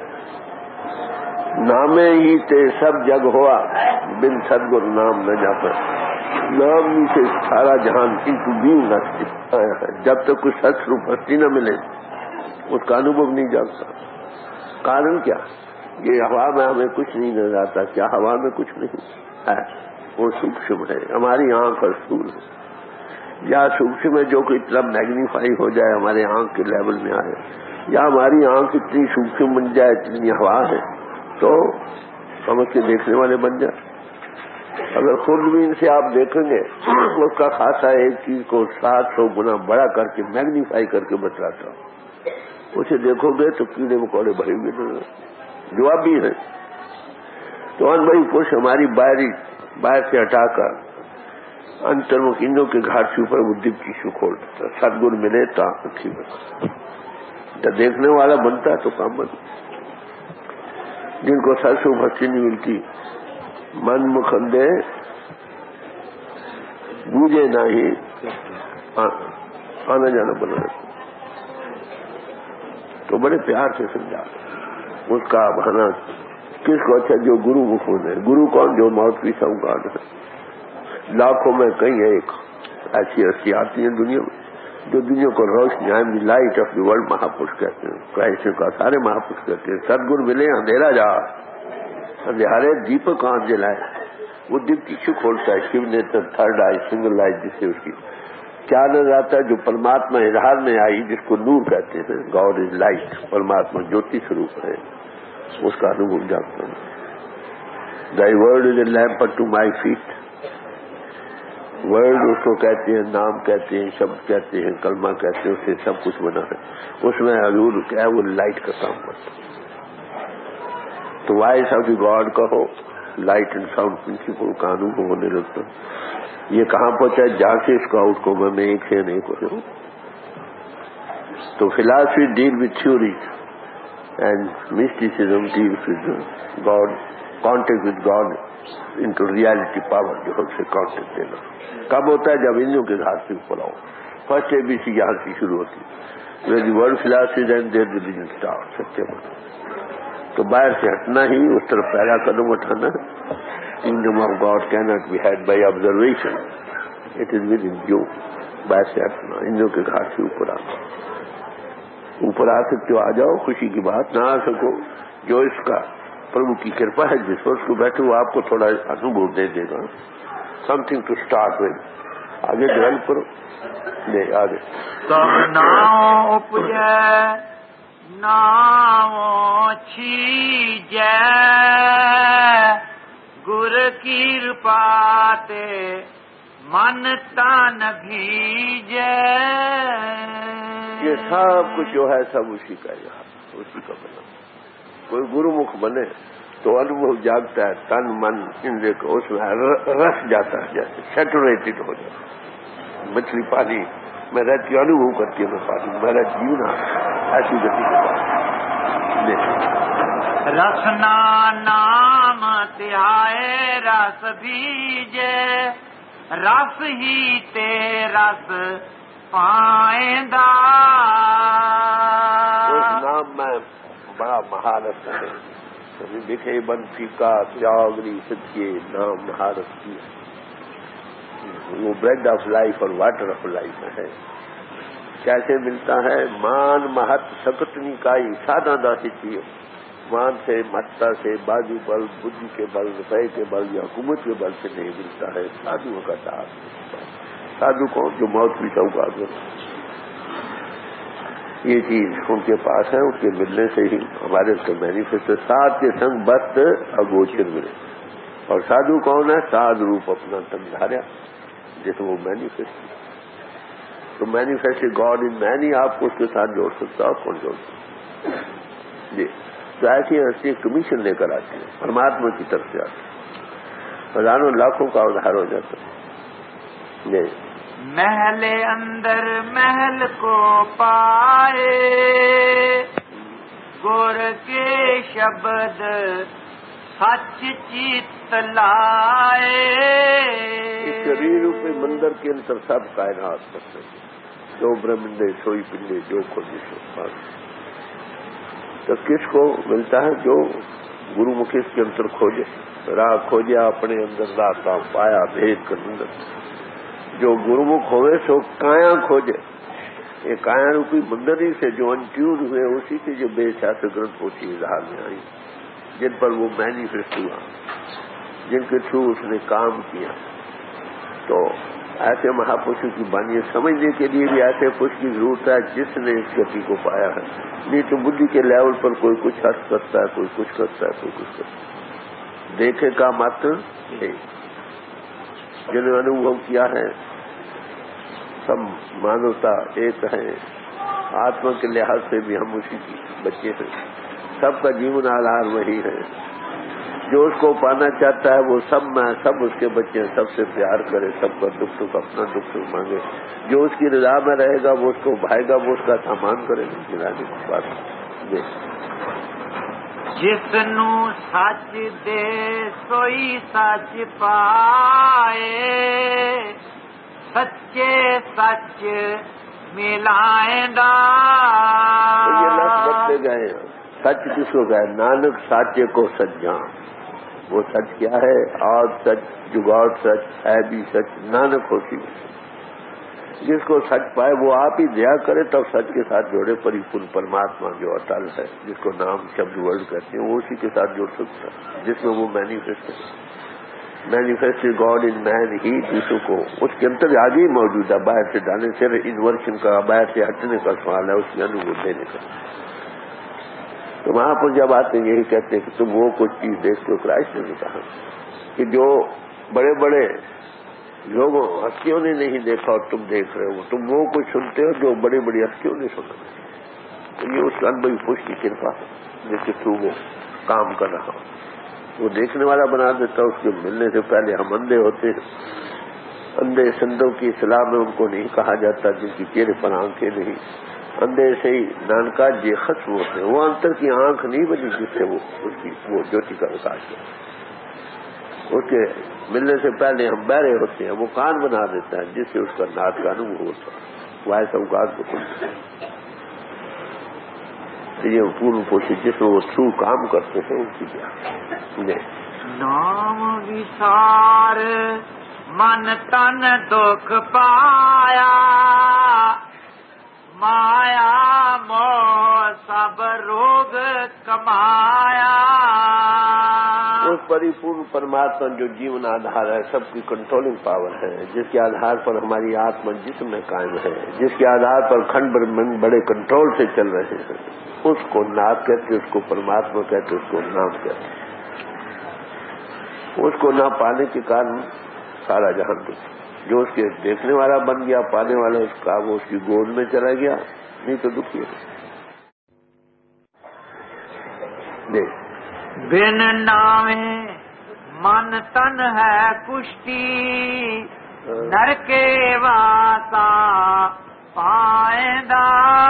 نامے ہی تے سب جگ ہوا، بن ستگور نام نہ جاتا، نام ہی سے سارا جہان انٹو بینگ آیا ہے، جب تک کچھ سچ روپ ہستی نہ ملے اس کا انوبھو نہیں جاتا۔ کارن کیا؟ یہ ہوا میں ہمیں کچھ نہیں نظر آتا، کیا ہوا میں کچھ نہیں ہے؟ وہ سوکشم ہے، ہماری آنکھ اور استھول ہے، یا سوکشم ہے جو کہ اتنا میگنیفائی ہو جائے ہمارے آنکھ کے لیول میں آئے، یا ہماری آنکھ اتنی سوکشم بن جائے، اتنی ہوا ہے تو ہم اس کے دیکھنے والے بن جائیں۔ اگر خوردبین سے آپ دیکھیں گے اس کا خاصا ایک چیز کو سات سو گنا بڑا کر کے میگنیفائی کر کے بتلاتا ہوں، اسے دیکھو گے تو کیڑے مکوڑے بھرے ہوئے نظر جو اب بھی ہیں۔ تو ان بھائی کچھ ہماری باہری باہر سے ہٹا کر انتر مکندوں کے گھاٹ سے اوپر وہ دب کی شو کھول دیتا، ستگور ملے تو اکھی بنا، جب دیکھنے والا بنتا ہے تو کام بنتا۔ جن کو سر سے بھسی نہیں ملتی، من مکھندے بوجھے نہ ہی آنا جانا بنا رہتا، تو بڑے پیار سے سمجھا اس کا بہانا کس کو اچھا جو گرو مکھند ہے۔ گرو کون؟ جو موت کی سوگات ہے، لاکھوں میں کئی ایک ایسی ہستی آتی ہیں دنیا میں جو دنیا کو روشنی، I am the light of the world مہاپرش کہتے ہیں، کرائسٹ کا سارے مہاپرش کہتے ہیں۔ ستگور ملے اندھیرا جا، اندھیرے دیپک آنکھ جلائے، وہ دل کی چھ کھولتا ہے. شیو نیتر, تھرڈ آئی, سنگل آئی, جس سے اس کی کیا نظر آتا ہے؟ جو پرماتما اظہار میں آئی, جس کو نور کہتے ہیں. گاڈ از لائٹ, پرماتما جوتی سوروپ ہے, اس کا انوبھو جاتا ہے. Thy word is a lamp unto my feet. Word اس کو کہتے ہیں, نام کہتے ہیں, شبد کہتے ہیں, کلمہ کہتے ہیں, اس سے سب کچھ بنا ہے. اس میں حضور کیا ہے, وہ لائٹ کا کام کرتا ہے. تو وائس آف دی گاڈ کا ہو, لائٹ اینڈ ساؤنڈ پرنسپل کا انوبھو ہونے لگتا ہے. یہ کہاں پہنچا ہے؟ جا کے اس کا آؤٹ کو میں ایک سے نہیں کو ہوں. تو philosophy deal with theories and mysticism deals with God, contact with God into reality power. جو ہم سے کانٹیکٹ دینا کب ہوتا ہے؟ جب انوں کے گھاٹ سے اوپر آؤ. فرسٹ اے بی سی یہاں سے شروع ہوتی ہے. Where the world philosophy and their religion start. سچے بات. تو باہر سے ہٹنا ہی, اس طرف پہلا قدم اٹھانا. کingdom of God cannot be had by observation. It is within you. باہر سے ہٹنا, انوں کے گھاٹ سے اوپر آنا. اوپر آ سکتے ہو, آ جاؤ, خوشی کی بات. نہ آ سکو, جو اس کا پربھو کی کرپا ہے, جس پر اس کو بیٹھے وہ آپ کو تھوڑا انوبھو دے دے گا. Something to start with. آگے ڈیولپ کرو. دے آگے. سب ناؤ اپجے ناؤ چھیجے, گر کرپا تے من تن بھیجے. یہ سب کچھ جو ہے سب اسی کا یہاں, اسی کا بنا. کوئی گرو مکھ بنے تو انوبھو جاگتا ہے, تن من اندر کو اس میں رس جاتا ہے, جیسے سیچوریٹڈ ہو جاتا ہے. مچھلی پانی میں رہتی ہے, انوبھو کرتی ہے, میں پانی میرا جیونا ایسی گتی کے بعد. رسنا نام تہائے رس بیجے, رس ہی تے رس پائندہ. اس نام میں بڑا مہارت ہے. کبھی دکھے بنسی کا جاگری سچے نام مہارت کی. وہ بریڈ آف لائف اور واٹر آف لائف ہے. کیسے ملتا ہے؟ مان مہت سکتنی کائی سادہ داسی چیئے. مان سے, مہتا سے, بازو بل, بدھی کے بل, روپئے کے بل یا حکومت کے بل سے نہیں ملتا ہے. سادھو کا داس. سادھو کون؟ جو موت بھی چوکا کر. یہ چیز ان کے پاس ہے, اس کے ملنے سے ہی ہمارے اس کا مینیفیسٹو. ساتھ کے سنگ بست اگوچر ملے. اور سادھو کون ہے؟ سادھ روپ اپنا تن دھاریا, جیسے وہ مینیفیسٹو. تو مینیفیسٹو گاڈ ان مین ہی آپ کو اس کے ساتھ جوڑ سکتا ہے. اور کون جوڑ سکتا ہے؟ جی. تو ایسی ایسی کمیشن لے کر آتی ہے, پرماتما کی طرف سے آتی ہے. ہزاروں لاکھوں کا ادھار ہو جاتا ہے. جی. محل اندر محل کو پائے, گر کے شبد سچ چیت لائے. اس شریر روپی مندر کے اندر سب کائنات کرتے ہیں. جو برہمنڈے سوئی پنڈے جو کھوجے سو. تو کس کو ملتا ہے؟ جو گرو مکھی کے اندر کھوجے, راہ کھوجے اپنے اندر, راہ کا پایا بھید کر اندر. جو گرمکھ ہوئے سو کایا کھوجے. یہ کایا روپی مندر ہی سے جو انٹیوڈ ہوئے, اسی سے جو بے شاست گرنتھ ہوتی اظہار میں آئی, جن پر وہ مینیفیسٹ ہوا, جن کے تھرو اس نے کام کیا. تو ایسے مہاپرشوں کی بانی سمجھنے کے لیے بھی ایسے پرش کی ضرورت ہے جس نے اس گتی کو پایا ہے. نہیں تو بدھی کے لیول پر کوئی کچھ ارتھ کرتا ہے, کوئی کچھ کرتا ہے, کوئی کچھ کرتا ہے. دیکھے کا مت نہیں. جنہوں نے انوبھو کیا ہے سب مانوتا ایک ہے. آتما کے لحاظ سے بھی ہم اسی کی بچے ہیں. سب کا جیون آدھار وہی ہے. جو اس کو پانا چاہتا ہے وہ سب میں سب اس کے بچے ہیں. سب سے پیار کرے, سب کا دکھ سکھ اپنا دکھ سکھ مانگے. جو اس کی رضا میں رہے گا وہ اس کو بھائے گا, وہ اس کا سامان کرے گا. گرانے کی بات جی. جس نو سچ دے سوئی سچ پائے, سچے سچ ملائندہ. یہ لفظ بتتے گئے ہیں. سچ کس کو گئے؟ نانک ساچے کو سچ جان. وہ سچ کیا ہے؟ آج سچ, جگاڑ سچ, ہے بھی سچ, نانک ہوتی ہے. جس کو سچ پائے وہ آپ ہی دیا کرے تب سچ کے ساتھ جوڑے. پری پل پرماتما جو اٹل ہے, جس کو نام شبد ورڈ کہتے ہیں, وہ اسی کے ساتھ جوڑ سکتا ہے جس میں وہ مینیفیسٹ ہے. مینیفیسٹڈ گاڈ ان مین ہی دوسروں کو اس کے اندر آگے ہی موجود ہے. باہر سے ڈالنے سے انورشن کا باہر سے ہٹنے کا سوال ہے, اس کی انوبھوت دینے کا. تو وہاں پر جب آتے ہیں یہی کہتے ہیں کہ تم وہ کچھ چیز دیکھتے ہو. کرائسٹ نے کہا کہ جو بڑے بڑے لوگوں ہستیوں نے نہیں دیکھا اور تم دیکھ رہے ہو, تم وہ کچھ سنتے ہو جو بڑی بڑی ہستیوں نے سنا. تو یہ اس انبھوی پوش کی کرپا جس کے تھرو وہ کام کر رہا ہوں. وہ دیکھنے والا بنا دیتا. اس کے ملنے سے پہلے ہم اندھے ہوتے ہیں. اندھے سندھوں کی اصطلاح میں ان کو نہیں کہا جاتا جن کی چہرے پر آنکھیں نہیں. اندھے سے ہی نانکا جے ختم ہوتے ہیں. وہ انتر کی آنکھ نہیں بنی جس سے وہ اس کی وہ جوتی کا وکاس ہے. اس کے ملنے سے پہلے ہم بہرے ہوتے ہیں. وہ کان بنا دیتا ہے جس سے اس کا ناد کا انوبھو ہوتا ہے. وہ ایسا اوقات کو سنتے ہیں. یہ پورن پوشی جس میں وہ تھرو کام کرتے ہیں ان کی کیا نام وسار من تن دکھ پایا مایا موہ سب روگ کمایا. اس پری پورن پرماتما جو جیون آدھار ہے, سب کی کنٹرولنگ پاور ہے, جس کے آدھار پر ہماری آتما جسم میں قائم ہے, جس کے آدھار پر کھنڈ برہمنڈ بڑے کنٹرول سے چل رہے ہیں, اس کو ناد کہتے, اس کو پرماتما کہتے, اس کو نام کہتے. اس کو نہ پانے کے کارن سارا جہان دکھ. جو اس کے دیکھنے والا بن گیا, پانے والا اس کا وہ اس کی گود میں چلا گیا, نہیں تو دکھی ہے. دیکھ بن نامے من تن ہے کشتی نرکے واسا پائندہ.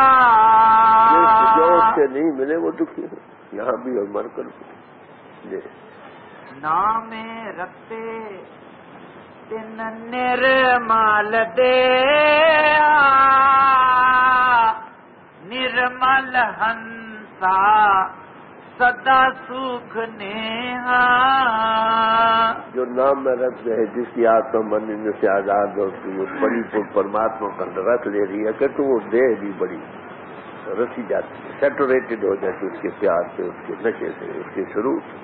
جو اس سے نہیں ملے وہ دکھی ہے, یہاں بھی اور مر کر بھی. نام رکھتے تن نرمل دیا نرمل ہنسا سدا سکھ نیہا. جو نام میں رکھ گئے جس کی آتما من سے آزاد ہوتی, اس بڑی پرماتما کا رکھ لے رہی ہے کہ تو وہ دے بھی بڑی رسی جاتی ہے, سیٹوریٹڈ ہو جاتی اس کے پیار سے, اس کے نشے سے, اس کے شروع سے.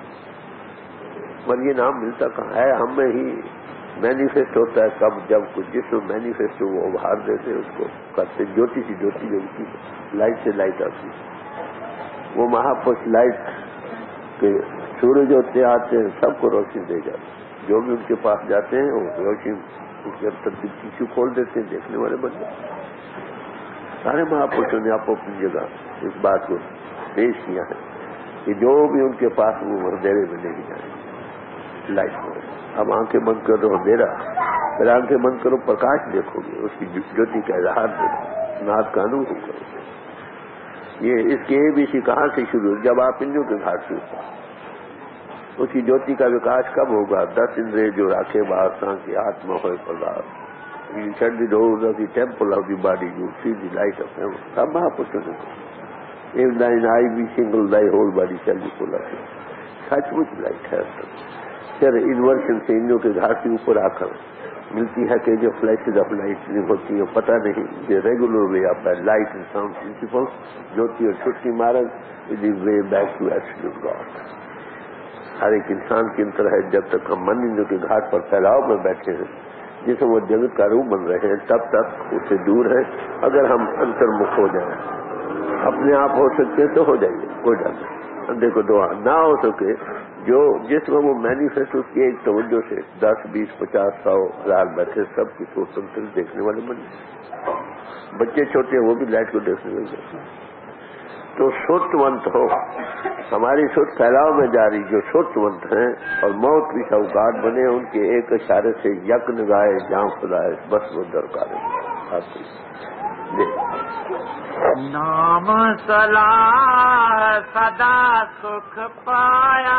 پر یہ نام ملتا کہاں ہے؟ ہم میں ہی مینیفیسٹ ہوتا ہے. کب جب کچھ جس کو مینیفیسٹ ہو وہ ابھار دیتے اس کو کرتے. جوتی سی جوتی جو ہوتی ہے, لائٹ سے لائٹ آتی ہے. وہ مہاپرش لائٹ کے سورج ہوتے آتے ہیں, سب کو روشنی دے جاتے ہیں. جو بھی ان کے پاس جاتے ہیں وہ روشنی اس کے اندر ٹیشو کھول دیتے ہیں, دیکھنے والے بن جاتے ہیں. سارے مہاپرشوں نے آپ اپنی جگہ اس بات کو پیش کیا ہے کہ جو بھی ان کے پاس وہ اندھیرے میں نہیں جائیں, لائٹ ہو. اب آنکھیں بند کرو اندھیرا, پھر آنکھیں بند کرو پرکاش دیکھو گے, اس کی جوتی کا اظہار دیکھو, ناد کا انوبھو کرو. یہ اس کی اے بی سی کہاں سے شروع؟ جب آپ اندروں کے گھاٹ سے اوپر. اس کی جوتی کا وکاس کب ہوگا؟ دس اندرے جو راکھے باساں کی آتما ہوئے پرداس. You shut the doors of the temple of the body, you see the light of heaven. سب مہاپرشوں نے کہا. If thine eye be single, thy whole body shall be full of it. سچ مچ لائٹ ہے. پھر انورشن سے انوں کے گھاٹ سے اوپر آ کر ملتی ہے کہ جو فلیشز آف لائٹ ہوتی ہیں پتہ نہیں. یہ regular way of light and sound principle جوتی اور چھٹی مارگ is the way back to absolute God. ہر ایک انسان کے اندر ہے. جب تک ہم من انوں کے گھاٹ پر پھیلاؤ میں بیٹھے ہیں جس میں وہ جگت کا روح بن رہے ہیں, تب تک اس سے دور ہے. اگر ہم انترمکھ ہو جائیں, اپنے آپ ہو سکتے تو ہو جائیے, کوئی ڈر نہیں. اندھے کو دعا نہ ہو سکے, جو جس میں وہ مینیفیسٹ اس کی ایک توجہ سے دس بیس پچاس سو ہزار بیٹھے, سب کی سوچ سنتر دیکھنے والے بن جائیں. بچے چھوٹے ہیں وہ بھی لائٹ کو دیکھنے لگ جاتے. تو سوچونت ہو, ہماری سوچ پھیلاؤ میں جا رہی. جو سوچونت ہیں اور موت کی شوکات بنے, ان کے ایک اشارے سے یک نگائے جاں خدائے, بس وہ درکار ہے. نام صلاح سدا سکھ پایا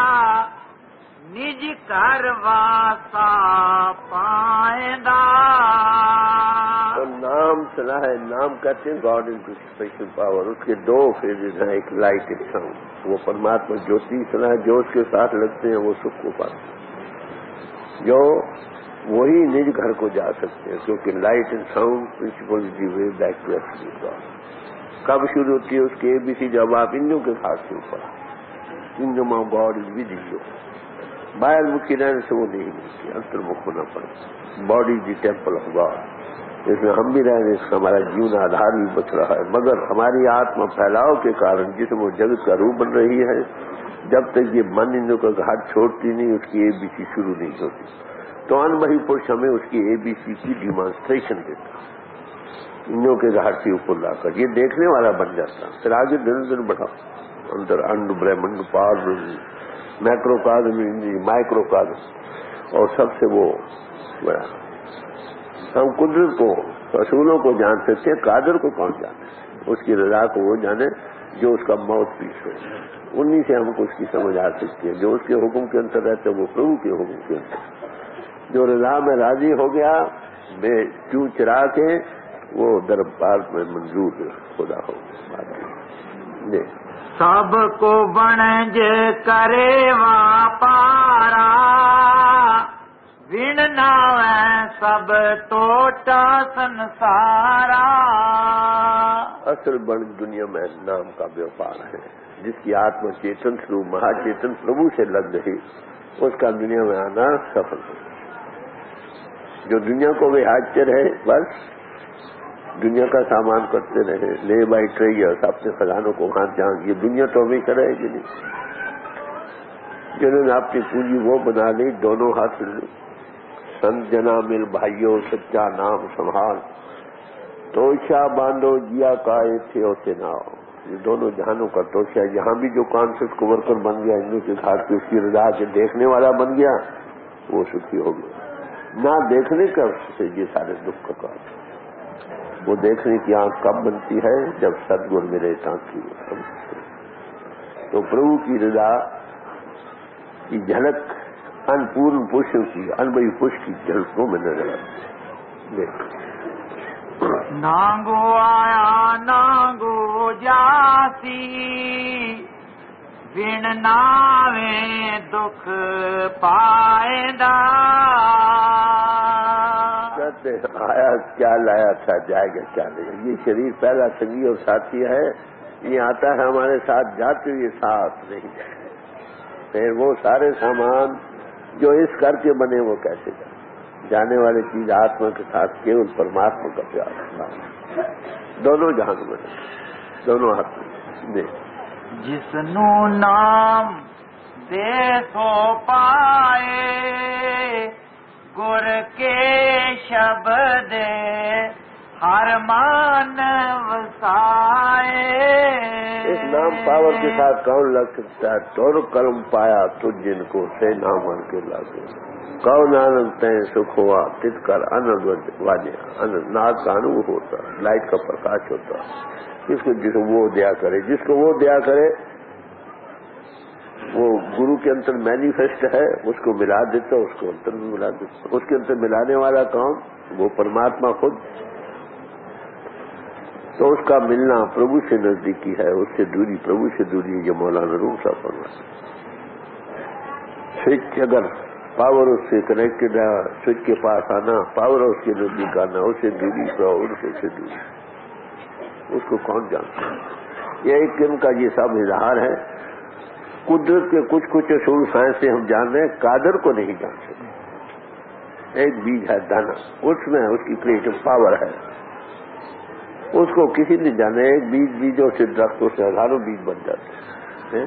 نج کر واسا پائندہ. تو نام صلاح ہے. نام کہتے ہیں God into special power. اس کے دو فیزز ہیں, ایک لائٹ ایک ساؤنڈ. وہ پرماتما جوتی صلاح جو اس کے ساتھ لگتے ہیں وہ سکھ کو پاتے ہیں. جو وہی نج گھر کو جا سکتے ہیں, کیونکہ light and sound principle the way back to absolute God. کب شروع ہوتی ہے اس کی اے بی سی؟ جب آپ انوں کے گھاٹ سے اوپر. Kingdom of God is with you. باہر مکھی رہنے سے وہ نہیں ملتی، انترمکھ ہونا پڑے. Body the temple of God, اس میں ہم بھی رہ رہے، اس کا ہمارا جیون آدھار بھی بچ رہا ہے. مگر ہماری آتما پھیلاؤ کے کارن جسم و جگت کا روپ بن رہی ہے، جب تک یہ من ان کا گھاٹ چھوڑتی نہیں، اس کی اے بی سی شروع نہیں ہوتی. تو ان بہی پرش ہمیں اس کی اے بی سی کی ڈیمانسٹریشن دیتا، انوں کے گھاٹ سے اوپر لا کر یہ دیکھنے والا بن جاتا. پھر آگے دن دن بڑھاؤ اندر انڈ برہمنڈ پار میکرو کازم مائکرو کازم، اور سب سے وہ بڑا. ہم قدرت کو رسولوں کو جان سکتے ہیں، قادر کو کون جانے؟ اس کی رضا کو وہ جانے جو اس کا موت پیش ہو، انہی سے ہم کو اس کی سمجھ آ سکتی ہے. جو اس کے حکم کے اندر رہتے وہ پربھو کے حکم کے اندر، جو رضا میں راضی ہو گیا بے چو چرا کے، وہ دربار میں منظور خدا ہو گیا. سب کو بنج کرے واپارا، وین ناویں سب ٹوٹا سنسارا. اصل بڑ دنیا میں نام کا ویوپار ہے. جس کی آتما چیتن سروپ مہا چیتن پربھو سے لگ رہی، اس کا دنیا میں آنا سفل ہو. جو دنیا کو بھی حاجتے رہے، بس دنیا کا سامان کرتے رہے، لے بائی ٹریئرس اپنے خزانوں کو ہاتھ جان، یہ دنیا تو ہمیشہ رہے گی نہیں. جنہوں نے اپنی پونجی وہ بنا لی، دونوں ہاتھ لی. سنت جنا مل بھائیوں سچا نام سنبھال، توشا باندھو جیا کائے تھے ہوتے نہ ہو. یہ دونوں جہانوں کا توشا. یہاں بھی جو کانشیس کو ورکر بن گیا، ہندو کے گھاٹ پہ اس کی رضا کے دیکھنے والا بن گیا، وہ سکھی ہو گیا. نہ دیکھنے کا سے یہ سارے دکھ کا کام. وہ دیکھنے کی آنکھ کب بنتی ہے؟ جب سدگن ملے تاکہ. تو پربھو کی رضا کی جھلک ان پورن پشوں کی انبئی پش کی جھلکوں میں نظر آتی. نانگو آیا نانگو جاسی، بن ناویں دکھ پائیدا. کہتے آیا کیا لایا تھا، جائے گا کیا لے گا. یہ شریر پہلا سنگی اور ساتھی ہے، یہ آتا ہے ہمارے ساتھ، جاتے ہوئے ساتھ نہیں جائے. پھر وہ سارے سامان جو اس کر کے بنے وہ کیسے جائے؟ جانے والی چیز آتما کے ساتھ کیول پرماتما کا پیار. دونوں جہان میں دونوں ہاتھ میں. جسنو نام دے سو پائے، گر کے شبد ہر مان وسائے. اس نام پاور کے ساتھ کون لگ سکتا ہے؟ تور کرم پایا تجھ جن کو سے نام من کے لاگے. کون آنند تین سکھ ہوا تت کر آنند واجے. آنند ناگ کا انو ہوتا، لائٹ کا پرکاش ہوتا. جس کو جس کو وہ دیا کرے، جس کو وہ دیا کرے وہ گرو کے اندر مینیفیسٹ ہے، اس کو ملا دیتا، اس کو انتر میں ملا دیتا. اس کے اندر ملانے والا کون؟ وہ پرماتما خود. تو اس کا ملنا پربھو سے نزدیکی ہے، اس سے دوری پربھو سے دوری ہے. یہ مولانا روم صاحب فرماتے ہیں. سوئچ اگر پاور اس سے کنیکٹڈ ہے، سوئچ کے پاس آنا، پاور اس کے نزدیک آنا، اس سے دوری اس سے دوری. اس کو کون جانتا ہے؟ یہ ایک قسم کا یہ سب اظہار ہے. قدرت کے کچھ کچھ اصول سائنس سے ہم جان رہے ہیں، قادر کو نہیں جان سکتے. ایک بیج ہے دانا، اس میں اس کی کریٹو پاور ہے، اس کو کسی نے جانا. ایک بیج بیجوں سے درختوں سے ہزاروں بیج بن جاتے ہیں.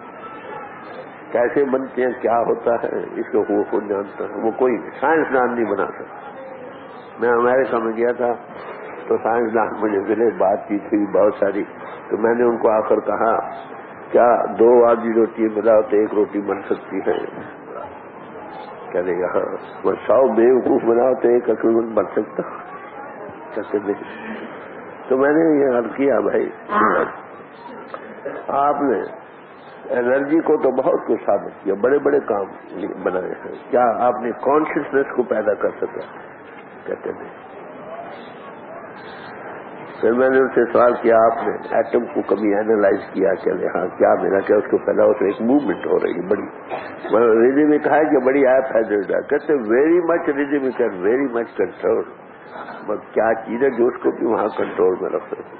کیسے بنتے ہیں، کیا ہوتا ہے، اس کو وہ خود جانتا ہے. وہ کوئی سائنس دان نہیں بنا سکتا. میں امریکہ میں گیا تھا تو سائنس دان مجھے ملے، بات چیت ہوئی بہت ساری. تو میں نے ان کو آ کر کہا کیا دو آدھی روٹی ملاؤ تو ایک روٹی بن سکتی ہے؟ کہنے گا ہاں. وہ سو بیوقوف بناؤ تو ایک عقل مند بن سکتا. کہتے نہیں. تو میں نے یہ عرض کیا بھائی آپ نے انرجی کو تو بہت کچھ ثابت کیا، بڑے بڑے کام بنائے ہیں، کیا آپ نے کانشیسنیس کو پیدا کر سکا؟ کہتے نہیں. پھر میں نے ان سے سوال کیا آپ نے ایٹم کو کبھی اینالائز کیا؟ کہ ہاں. کیا میرا کیا اس کو پہلا اس ایک موومنٹ ہو رہی ہے بڑی. میں ریزمک ہے کہ بڑی ایپ ہے. کہتے very much rhythmic and very much control. کیا چیز ہے جو اس کو بھی وہاں کنٹرول میں رکھ سکتے.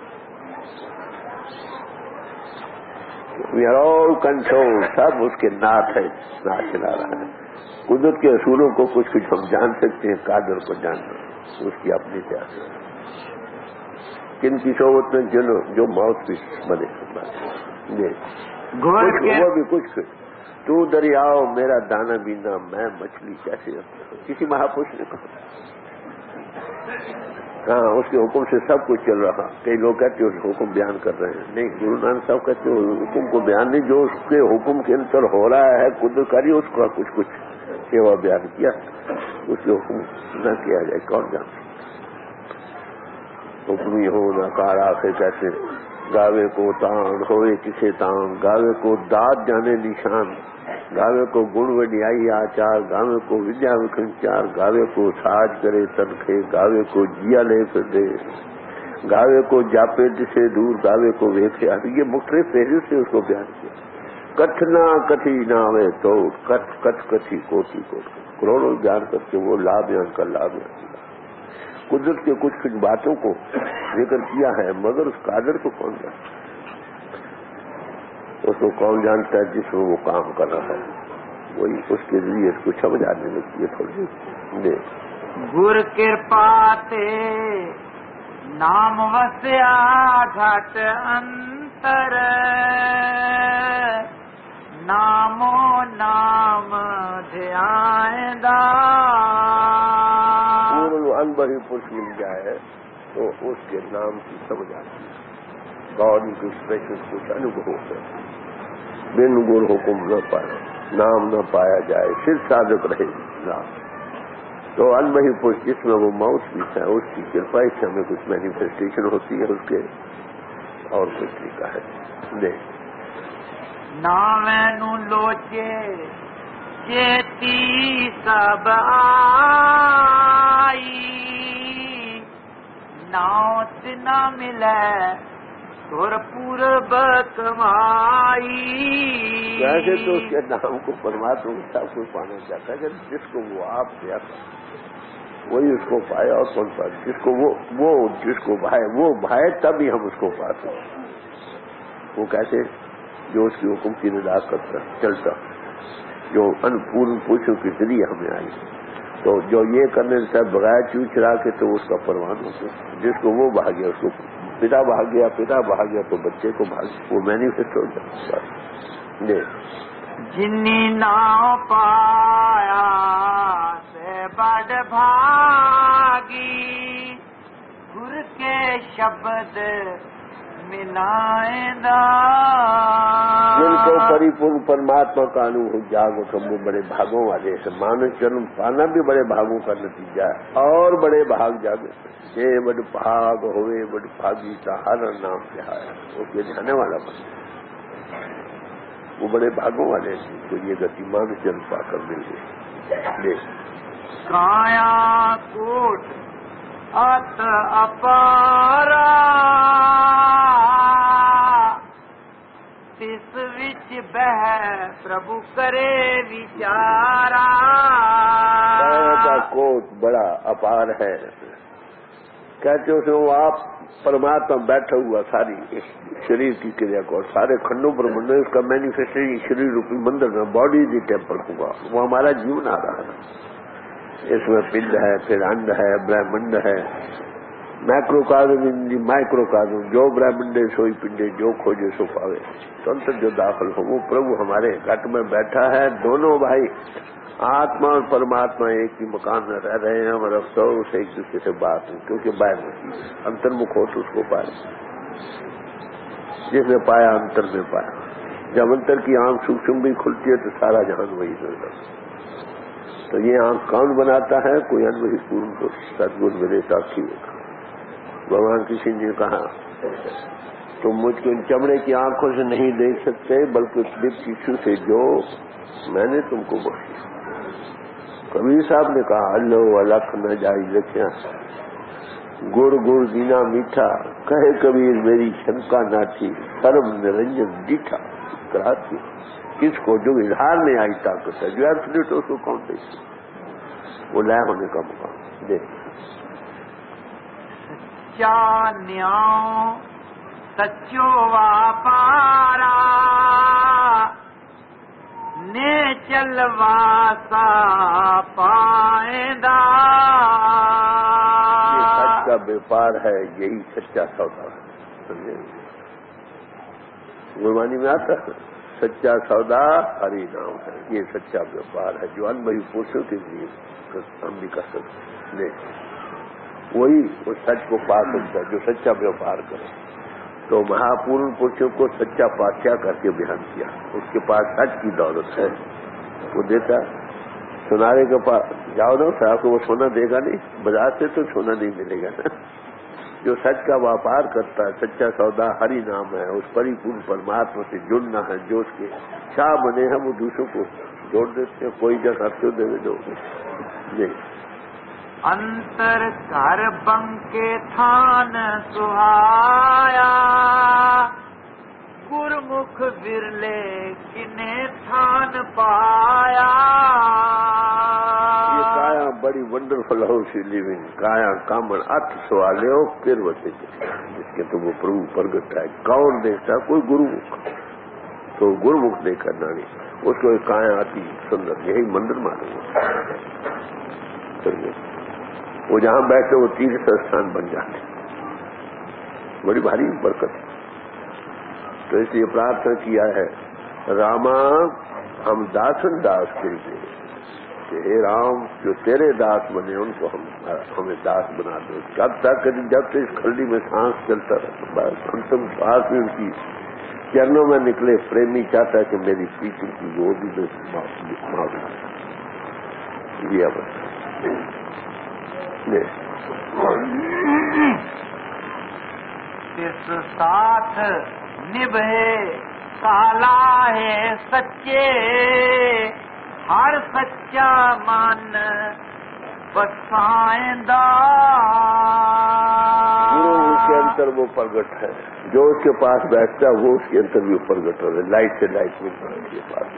We are all control. سب اس کے ناتھ ہے، ناتھ چلا رہا ہے. قدرت کے اصولوں کو کچھ کچھ ہم جان سکتے ہیں، قادر کو جاننا اس کی اپنی تیاری ہے۔ کن کی صحبت میں جن جو موت بھی بنے وہ بھی کچھ کچھ تو دریاؤ میرا دانا بینا میں مچھلی کیسے رکھتا ہوں، کسی مہاپروش نے کہا۔ ہاں اس کے حکم سے سب کچھ چل رہا۔ کئی لوگ کہتے ہیں اس حکم بیان کر رہے ہیں، نہیں، گرو نانک صاحب کہتے ہیں حکم کو بیان نہیں، جو اس کے حکم کے اندر ہو رہا ہے قدرت کاری اس کا کچھ کچھ سیوا بیان کیا، اس کے حکم نہ کیا جائے کون جانتا۔ حکمی ہو نہ کار آخر کیسے گاوے کو تان ہوئے کسے تان، گاوے کو داد جانے نشان، گاوے کو گن وڈیائی آچار، گاوے کو ودیا وکھنچار، گاوے کو ساج کرے تنخے، گاوے کو جیا لے پھر دے، گاوے کو جاپے دسے دور، گاوے کو ویکھے۔ یہ مختلف پہلو سے اس کو بیان کیا۔ کتھ نہ کتھی نہ آوے تو کتھ کتھ کتھی کوٹی کوٹ، کروڑوں بیان کر کے وہ لا بیان کر لا بیان کیا۔ قدرت کے کچھ کچھ باتوں کو ذکر کیا ہے، مگر اس قادر کو کون جانتا ہے؟ اس کو کون جانتا ہے جس میں وہ کام کر رہا ہے، وہی اس کے ذریعے اس کو سمجھ آنے لگتی ہے تھوڑی دے۔ گر کرپاتے نام وسیا گھٹ انتر، نامو نام دھیائیں ان بڑی پرش مل جائے تو اس کے نام کی سمجھ آتی ہے، گاڈ کی اسپیشل کچھ انوبھو ہے۔ بن گر حکم نہ پایا، نام نہ پایا جائے، صرف صادق رہے نام۔ تو ان بڑی پرش جس میں وہ موت بھی ہے، اس کی کرپا سے ہمیں کچھ مینیفیسٹیشن ہوتی ہے اس کے، اور کچھ طریقہ ہے دیکھ نامینو لوچے چیتی سب آئی، ناوت نہ ملے تور پورب کمائی۔ ویسے تو اس کے نام کو پرماتما کو سب کچھ پانا چاہتا ہے کہ جس کو وہ آپ دیا وہی اس کو پائے، اور کون پائے؟ جس کو وہ وہ جس کو بھائے وہ بھائے تبھی ہم اس کو پاتے۔ وہ کیسے؟ جو اس کی حکم کی رضا کرتا چلتا، جو انپورن پوچھوں کے ذریعے ہمیں آئی، تو جو یہ کرنے سے بغیر چو چرا کے تو اس کا پروان ہوتا ہے۔ جس کو وہ بھاگ گیا اس کو پتا بھاگ گیا، پتا بھاگ گیا تو بچے کو بھاگ گیا، وہ مینیفیسٹ ہو جاتا ہے۔ جنی نہ پایا سے بڑ بھاگی، گر کے شبد ملائیں دا، جن کو پریپورن پرماتما کا انوبھو جاگ اٹھم، وہ بڑے بھاگوں والے ہیں۔ مانو جنم پانا بھی بڑے بھاگوں کا نتیجہ ہے، اور بڑے بھاگ جاگے جے بڑ بھاگ ہوئے بڑ بھاگی کا ہر نام کہایا، وہ یہ جانے والا بن، وہ بڑے بھاگوں والے ہیں تو یہ گتی مانو جنم پا کر مل گئی۔ کایا کوٹ ات اپارا، تس وچ بہ پربھو کرے وچارا۔ کایا کا کوٹ بڑا اپار ہے، کہتے ہو وہ آپ پرماتما بیٹھا ہوا ساری شریر کی کریا کو، سارے کھنڈوں پر مندر، اس کا مینیفیسٹیشن شریر روپی مندر میں، باڈی دی ٹیمپل ہوگا، وہ ہمارا جیون آ رہا ہے۔ اس میں پنڈ ہے، پھر انڈ ہے، برہمنڈ ہے، مائکرو کازم دی مائکرو کازم، جو برہمنڈے سوئی پنڈے، جو کھوجے سو پاوے، تو انتر جو داخل ہو وہ پربھو ہمارے گھٹ میں بیٹھا ہے۔ دونوں بھائی آتما اور پرماتما ایک ہی مکان میں رہ رہے ہیں، اور افسوس ایک دوسرے سے بات ہے، کیونکہ باہر میں انتر مکھ ہو تو اس کو پائے، جس نے پایا انتر میں پایا۔ جب انتر کی آنکھ سوکشم بھی کھلتی ہے تو سارا جہان وہی نظر۔ تو یہ آنکھ کون بناتا ہے؟ کوئی انوہی پورن کو ستگن ملے ساکھی ہوگا۔ بھگوان کسی نے کہا تم مجھ کو ان چمڑے کی آنکھوں سے نہیں دیکھ سکتے، بلکہ دپ ٹیشو سے جو میں نے تم کو بخشی۔ کبیر صاحب نے کہا اللہ الکھ نہ جائی لکھیا، گڑ گڑ دینا میٹھا، کہے کبیر میری شنکا نہ تھی، سرب نرنجن ڈیٹھا۔ کراتی کس کو؟ جو اظہار میں آئی طاقت ہے، جو ایبسلیٹ اس کو کون دیکھے؟ وہ لائے ہونے کا مقام دیکھ۔ سچا نیاؤ سچو واپارا، نے چلواسا پائندہ. یہ سچ کا بیپار ہے، یہی سچا سودا ہے. سمجھے؟ گربانی میں آتا ہے سچا سودا ہری نام ہے. یہ سچا بیپار ہے جو ان بھائی پوچھوں کے لیے ہم بھی کر سکتے. نہیں، وہی اس سچ کو پا سکتا ہے جو سچا بیپار کرے. تو مہاپورن پوچھوں کو سچا پاتشاہ کر کے بیان کیا. اس کے پاس سچ کی دولت ہے، وہ دیتا. سنارے کے پاس جاؤ نا صاحب کو وہ سونا دے گا نہیں، بازار سے تو سونا نہیں ملے گا نا. جو سچ کا व्यापार کرتا ہے، سچا سودا ہری نام ہے. اس پری پورن پرماتما سے جڑنا ہے. جو اس کے شاہ بنے ہیں وہ دوسروں کو جوڑ دیتے ہیں. کوئی جگہ کیوں دے دو جی. انتر گھر بنکے تھان سہایا، گرمکھ ورلے کنے تھان پایا. یہ کایا بڑی ونڈرفل ہاؤس لیونگ کایا کامن ارتھ سوالے ہو پھر وسے جس کے تو وہ پربھو پرگٹ ہے. کون دیکھتا؟ کوئی گرمکھ. تو گرمکھ دیکھ کر نانی اس کو ایک کایا آتی سندر. یہی مندر معلوم ہے. وہ جہاں بیٹھے وہ تیرتھ استھان بن جاتے. بڑی بھاری برکت. تو اس لیے پرارتھنا کیا ہے راما ہم داسن داس کے لیے کہ ہے رام جو تیرے داس بنے ان کو ہم ہمیں داس بنا دو. کب تک؟ جب تک اس کھلڈی میں سانس چلتا رہتا. بس انتم سانس میں ان کی چرنوں میں نکلے. پریمی چاہتا ہے کہ میری پیچھے کی وہ بھی معاف لیا. بس اس ساتھ نبھے کالا ہے سچے، ہر سچا من بسائندہ. گرو اس کے اندر وہ پرگٹ ہے. جو اس کے پاس بیٹھتا ہے وہ اس کے اندر بھی پرگٹ ہو رہا ہے. لائٹ سے لائٹ میں اس کے پاس.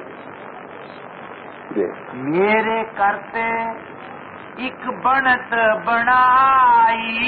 میرے کرتے ایک بنت بنائی،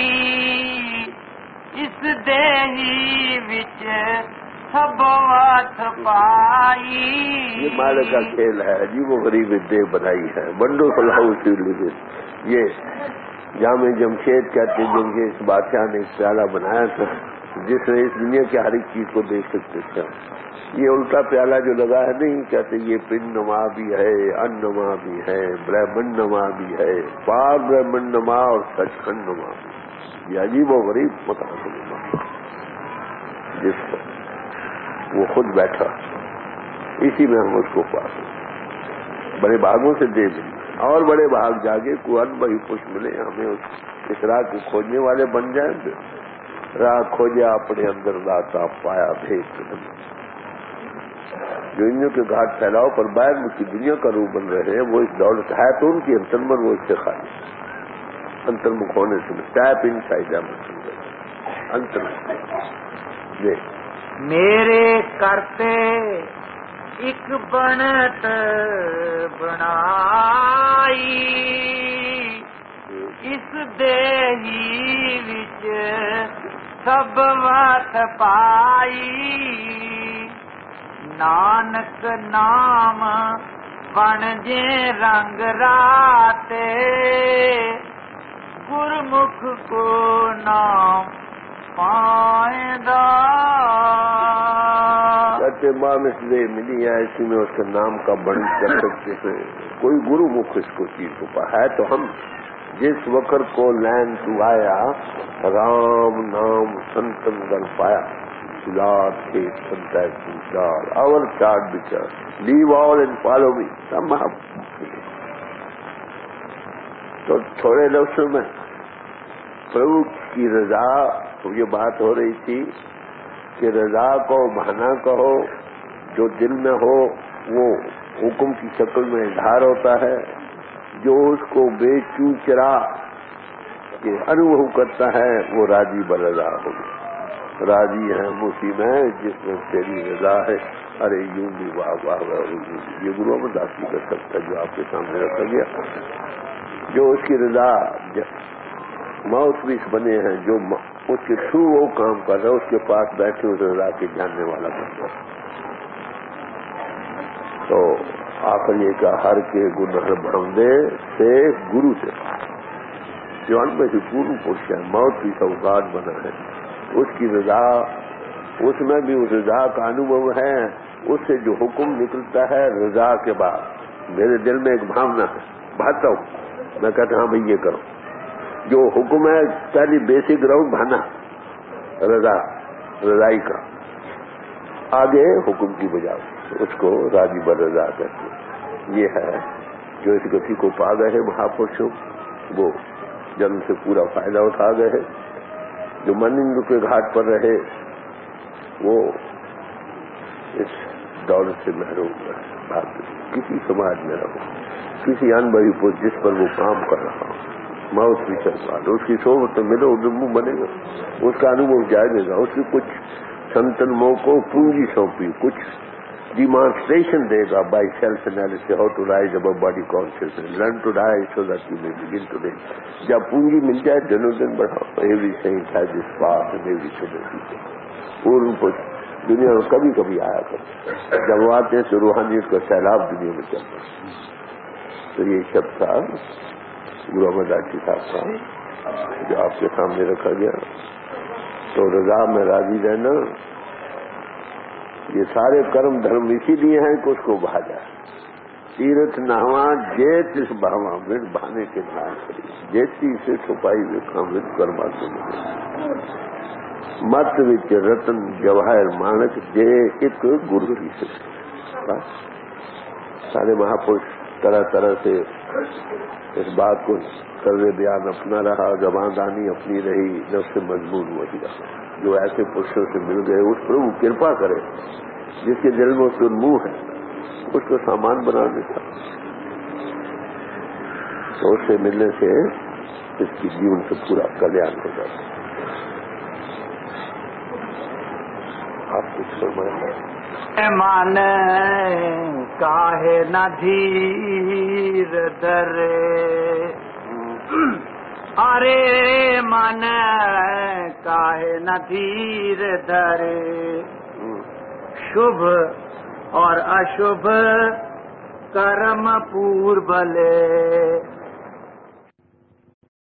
اس دیہی وچ سب وت پائی. یہ مالک کا کھیل ہے جی. وہ غریب دیہ بنائی ہے. ونڈرفل ہاؤس یہ جامع جمشید کہتے ہیں. جمشید بادشاہ نے ایک پیالہ بنایا تھا جس میں اس دنیا کی ہر ایک چیز کو دیکھ سکتے تھے. یہ الٹا پیالہ جو لگا ہے نہیں کہتے یہ پن نما بھی ہے، ان نما بھی ہے، برہمن نما بھی ہے، پار برہمن نما اور سچ کھنڈ نما بھی. یہ عجیب و غریب مکان نما جس پر وہ خود بیٹھا. اسی میں ہم اس کو پاس بڑے بھاگوں سے دے دیں اور بڑے بھاگ جاگے کو ان بھائی خوش ملے. ہمیں اس راہ کو کھوجنے والے بن جائیں. راہ کھوجا اپنے اندر داتا پایا بھیک. جو انوں کے گھاٹ پھیلاؤ پر باہر ملک کی دنیا کا روح بن رہے ہیں وہ اس دولت ہے تو ان کی انترمن وہ اس سے خالی انترمکھ ہونے سے ٹیپ ان سائڈ انترمکھ. جی میرے کرتے ایک بنت بنائی، اس دیہی وچ سب وت پائی. نانک نام بن جے رنگ راتے، گرمکھ کو نام پائندہ. کہتے ماں میں سے ملی ہے اسی میں اس کے نام کا بڑی کر سکتے ہیں. کوئی گرو مکھ اس کو چیز چھپا ہے. تو ہم جس وقت کو لین تو آیا رام نام سنتن گر پایا. لارڈ کے سنتا چار اور چارٹ بچار لیو آل اینڈ فالو می. تو تھوڑے لفظوں میں پربھو کی رضا. یہ بات ہو رہی تھی کہ رضا کو بہانا کہو جو دل میں ہو وہ حکم کی شکل میں اظہار ہوتا ہے. جو اس کو بے چو چرا کے انوبھو کرتا ہے وہ راضی برضا ہوگا. راضی ہے اسی میں جس میں تیری رضا ہے. ارے یوں بھی واہ واہ واہ. یہ گرو میں داخل نہیں کر سکتا جو آپ کے سامنے رکھا گیا. جو اس کی رضا ماؤس پیس بنے ہیں جو اس کے تھرو وہ کام کر رہا ہے اس کے پاس بیٹھے اس رضا کے جاننے والا بن جائے. تو آخر یہ کہ ہر کے گن ہر بھرمدے سے گرو سے جو ان میں سے گرو پوچھ ہے موت کی سوگات بنا ہے اس کی رضا، اس میں بھی اس رضا کا انوبھو ہے، اس سے جو حکم نکلتا ہے رضا کے بعد میرے دل میں ایک بھاونا ہے، بھاتا ہوں میں کہتا ہوں بھائی یہ کرو، جو حکم ہے پہلی بیسک گراؤنڈ بھانا رضا، رضائی کا، آگے حکم کی بجائے اس کو راضی برضا کہتے ہیں۔ یہ ہے جو اس گتی کو پا گئے ہیں مہاپرشوں، وہ جنم سے پورا فائدہ اٹھا گئے ہیں۔ جو منند کے گھاٹ پر رہے وہ اس دولت سے محروم رہے، کسی سماج میں رہو، کسی ان بڑی پر جس پر وہ کام کر رہا ہو، موت بھی چل پا اس کی صحبت تو ملو ڈبو بنے گا، اس کا انوبھو جائے گا، اس کی کچھ سنتنموں کو پونجی سونپی، کچھ ڈیمانسٹریشن دے گا by self analysis how to rise above body consciousness, learn to die so that you may begin to live۔ جب پونجی مل جائے دنوں دن بڑھاؤ، every saint has his past and every saint اور ان کو دنیا میں کبھی کبھی آیا کرتے، جب وہ آتے ہیں تو روحانیت کا سیلاب دنیا میں چلتا ہے۔ تو یہ شب تھا گرو امر داس جی صاحب کا جو آپ کے سامنے رکھا گیا۔ تو رضا میں راضی رہنا، یہ سارے کرم دھرم اسی لیے ہیں کہ اس کو بھا جائے۔ تیرتھ نہواں جیت اس بہواں مرد بہانے کے نام کری، جیتی سے چھپائی ہوئے کامت کرما کے ملے، مت وچ رتن جواہر مانک جے ایک گرو کی سکھ۔ بس سارے مہاپرش طرح طرح سے اس بات کو طرز بیان اپنا رہا، زبان دانی اپنی رہی، نفس مضمون وہی رہا۔ جو ایسے پرشوں سے مل گئے اس پر وہ کرپا کرے، جس کے دل میں اس کو منہ ہے اس کو سامان بنا دیتا، تو اس سے ملنے سے اس کی جیون سے پورا کلیان ہو جاتا۔ آپ کچھ فرمائیں۔ من کاہے نہ دھیر درے، ارے من کاہے نہ دھیر دھرے، شبھ اور اشبھ کرم پور بلے،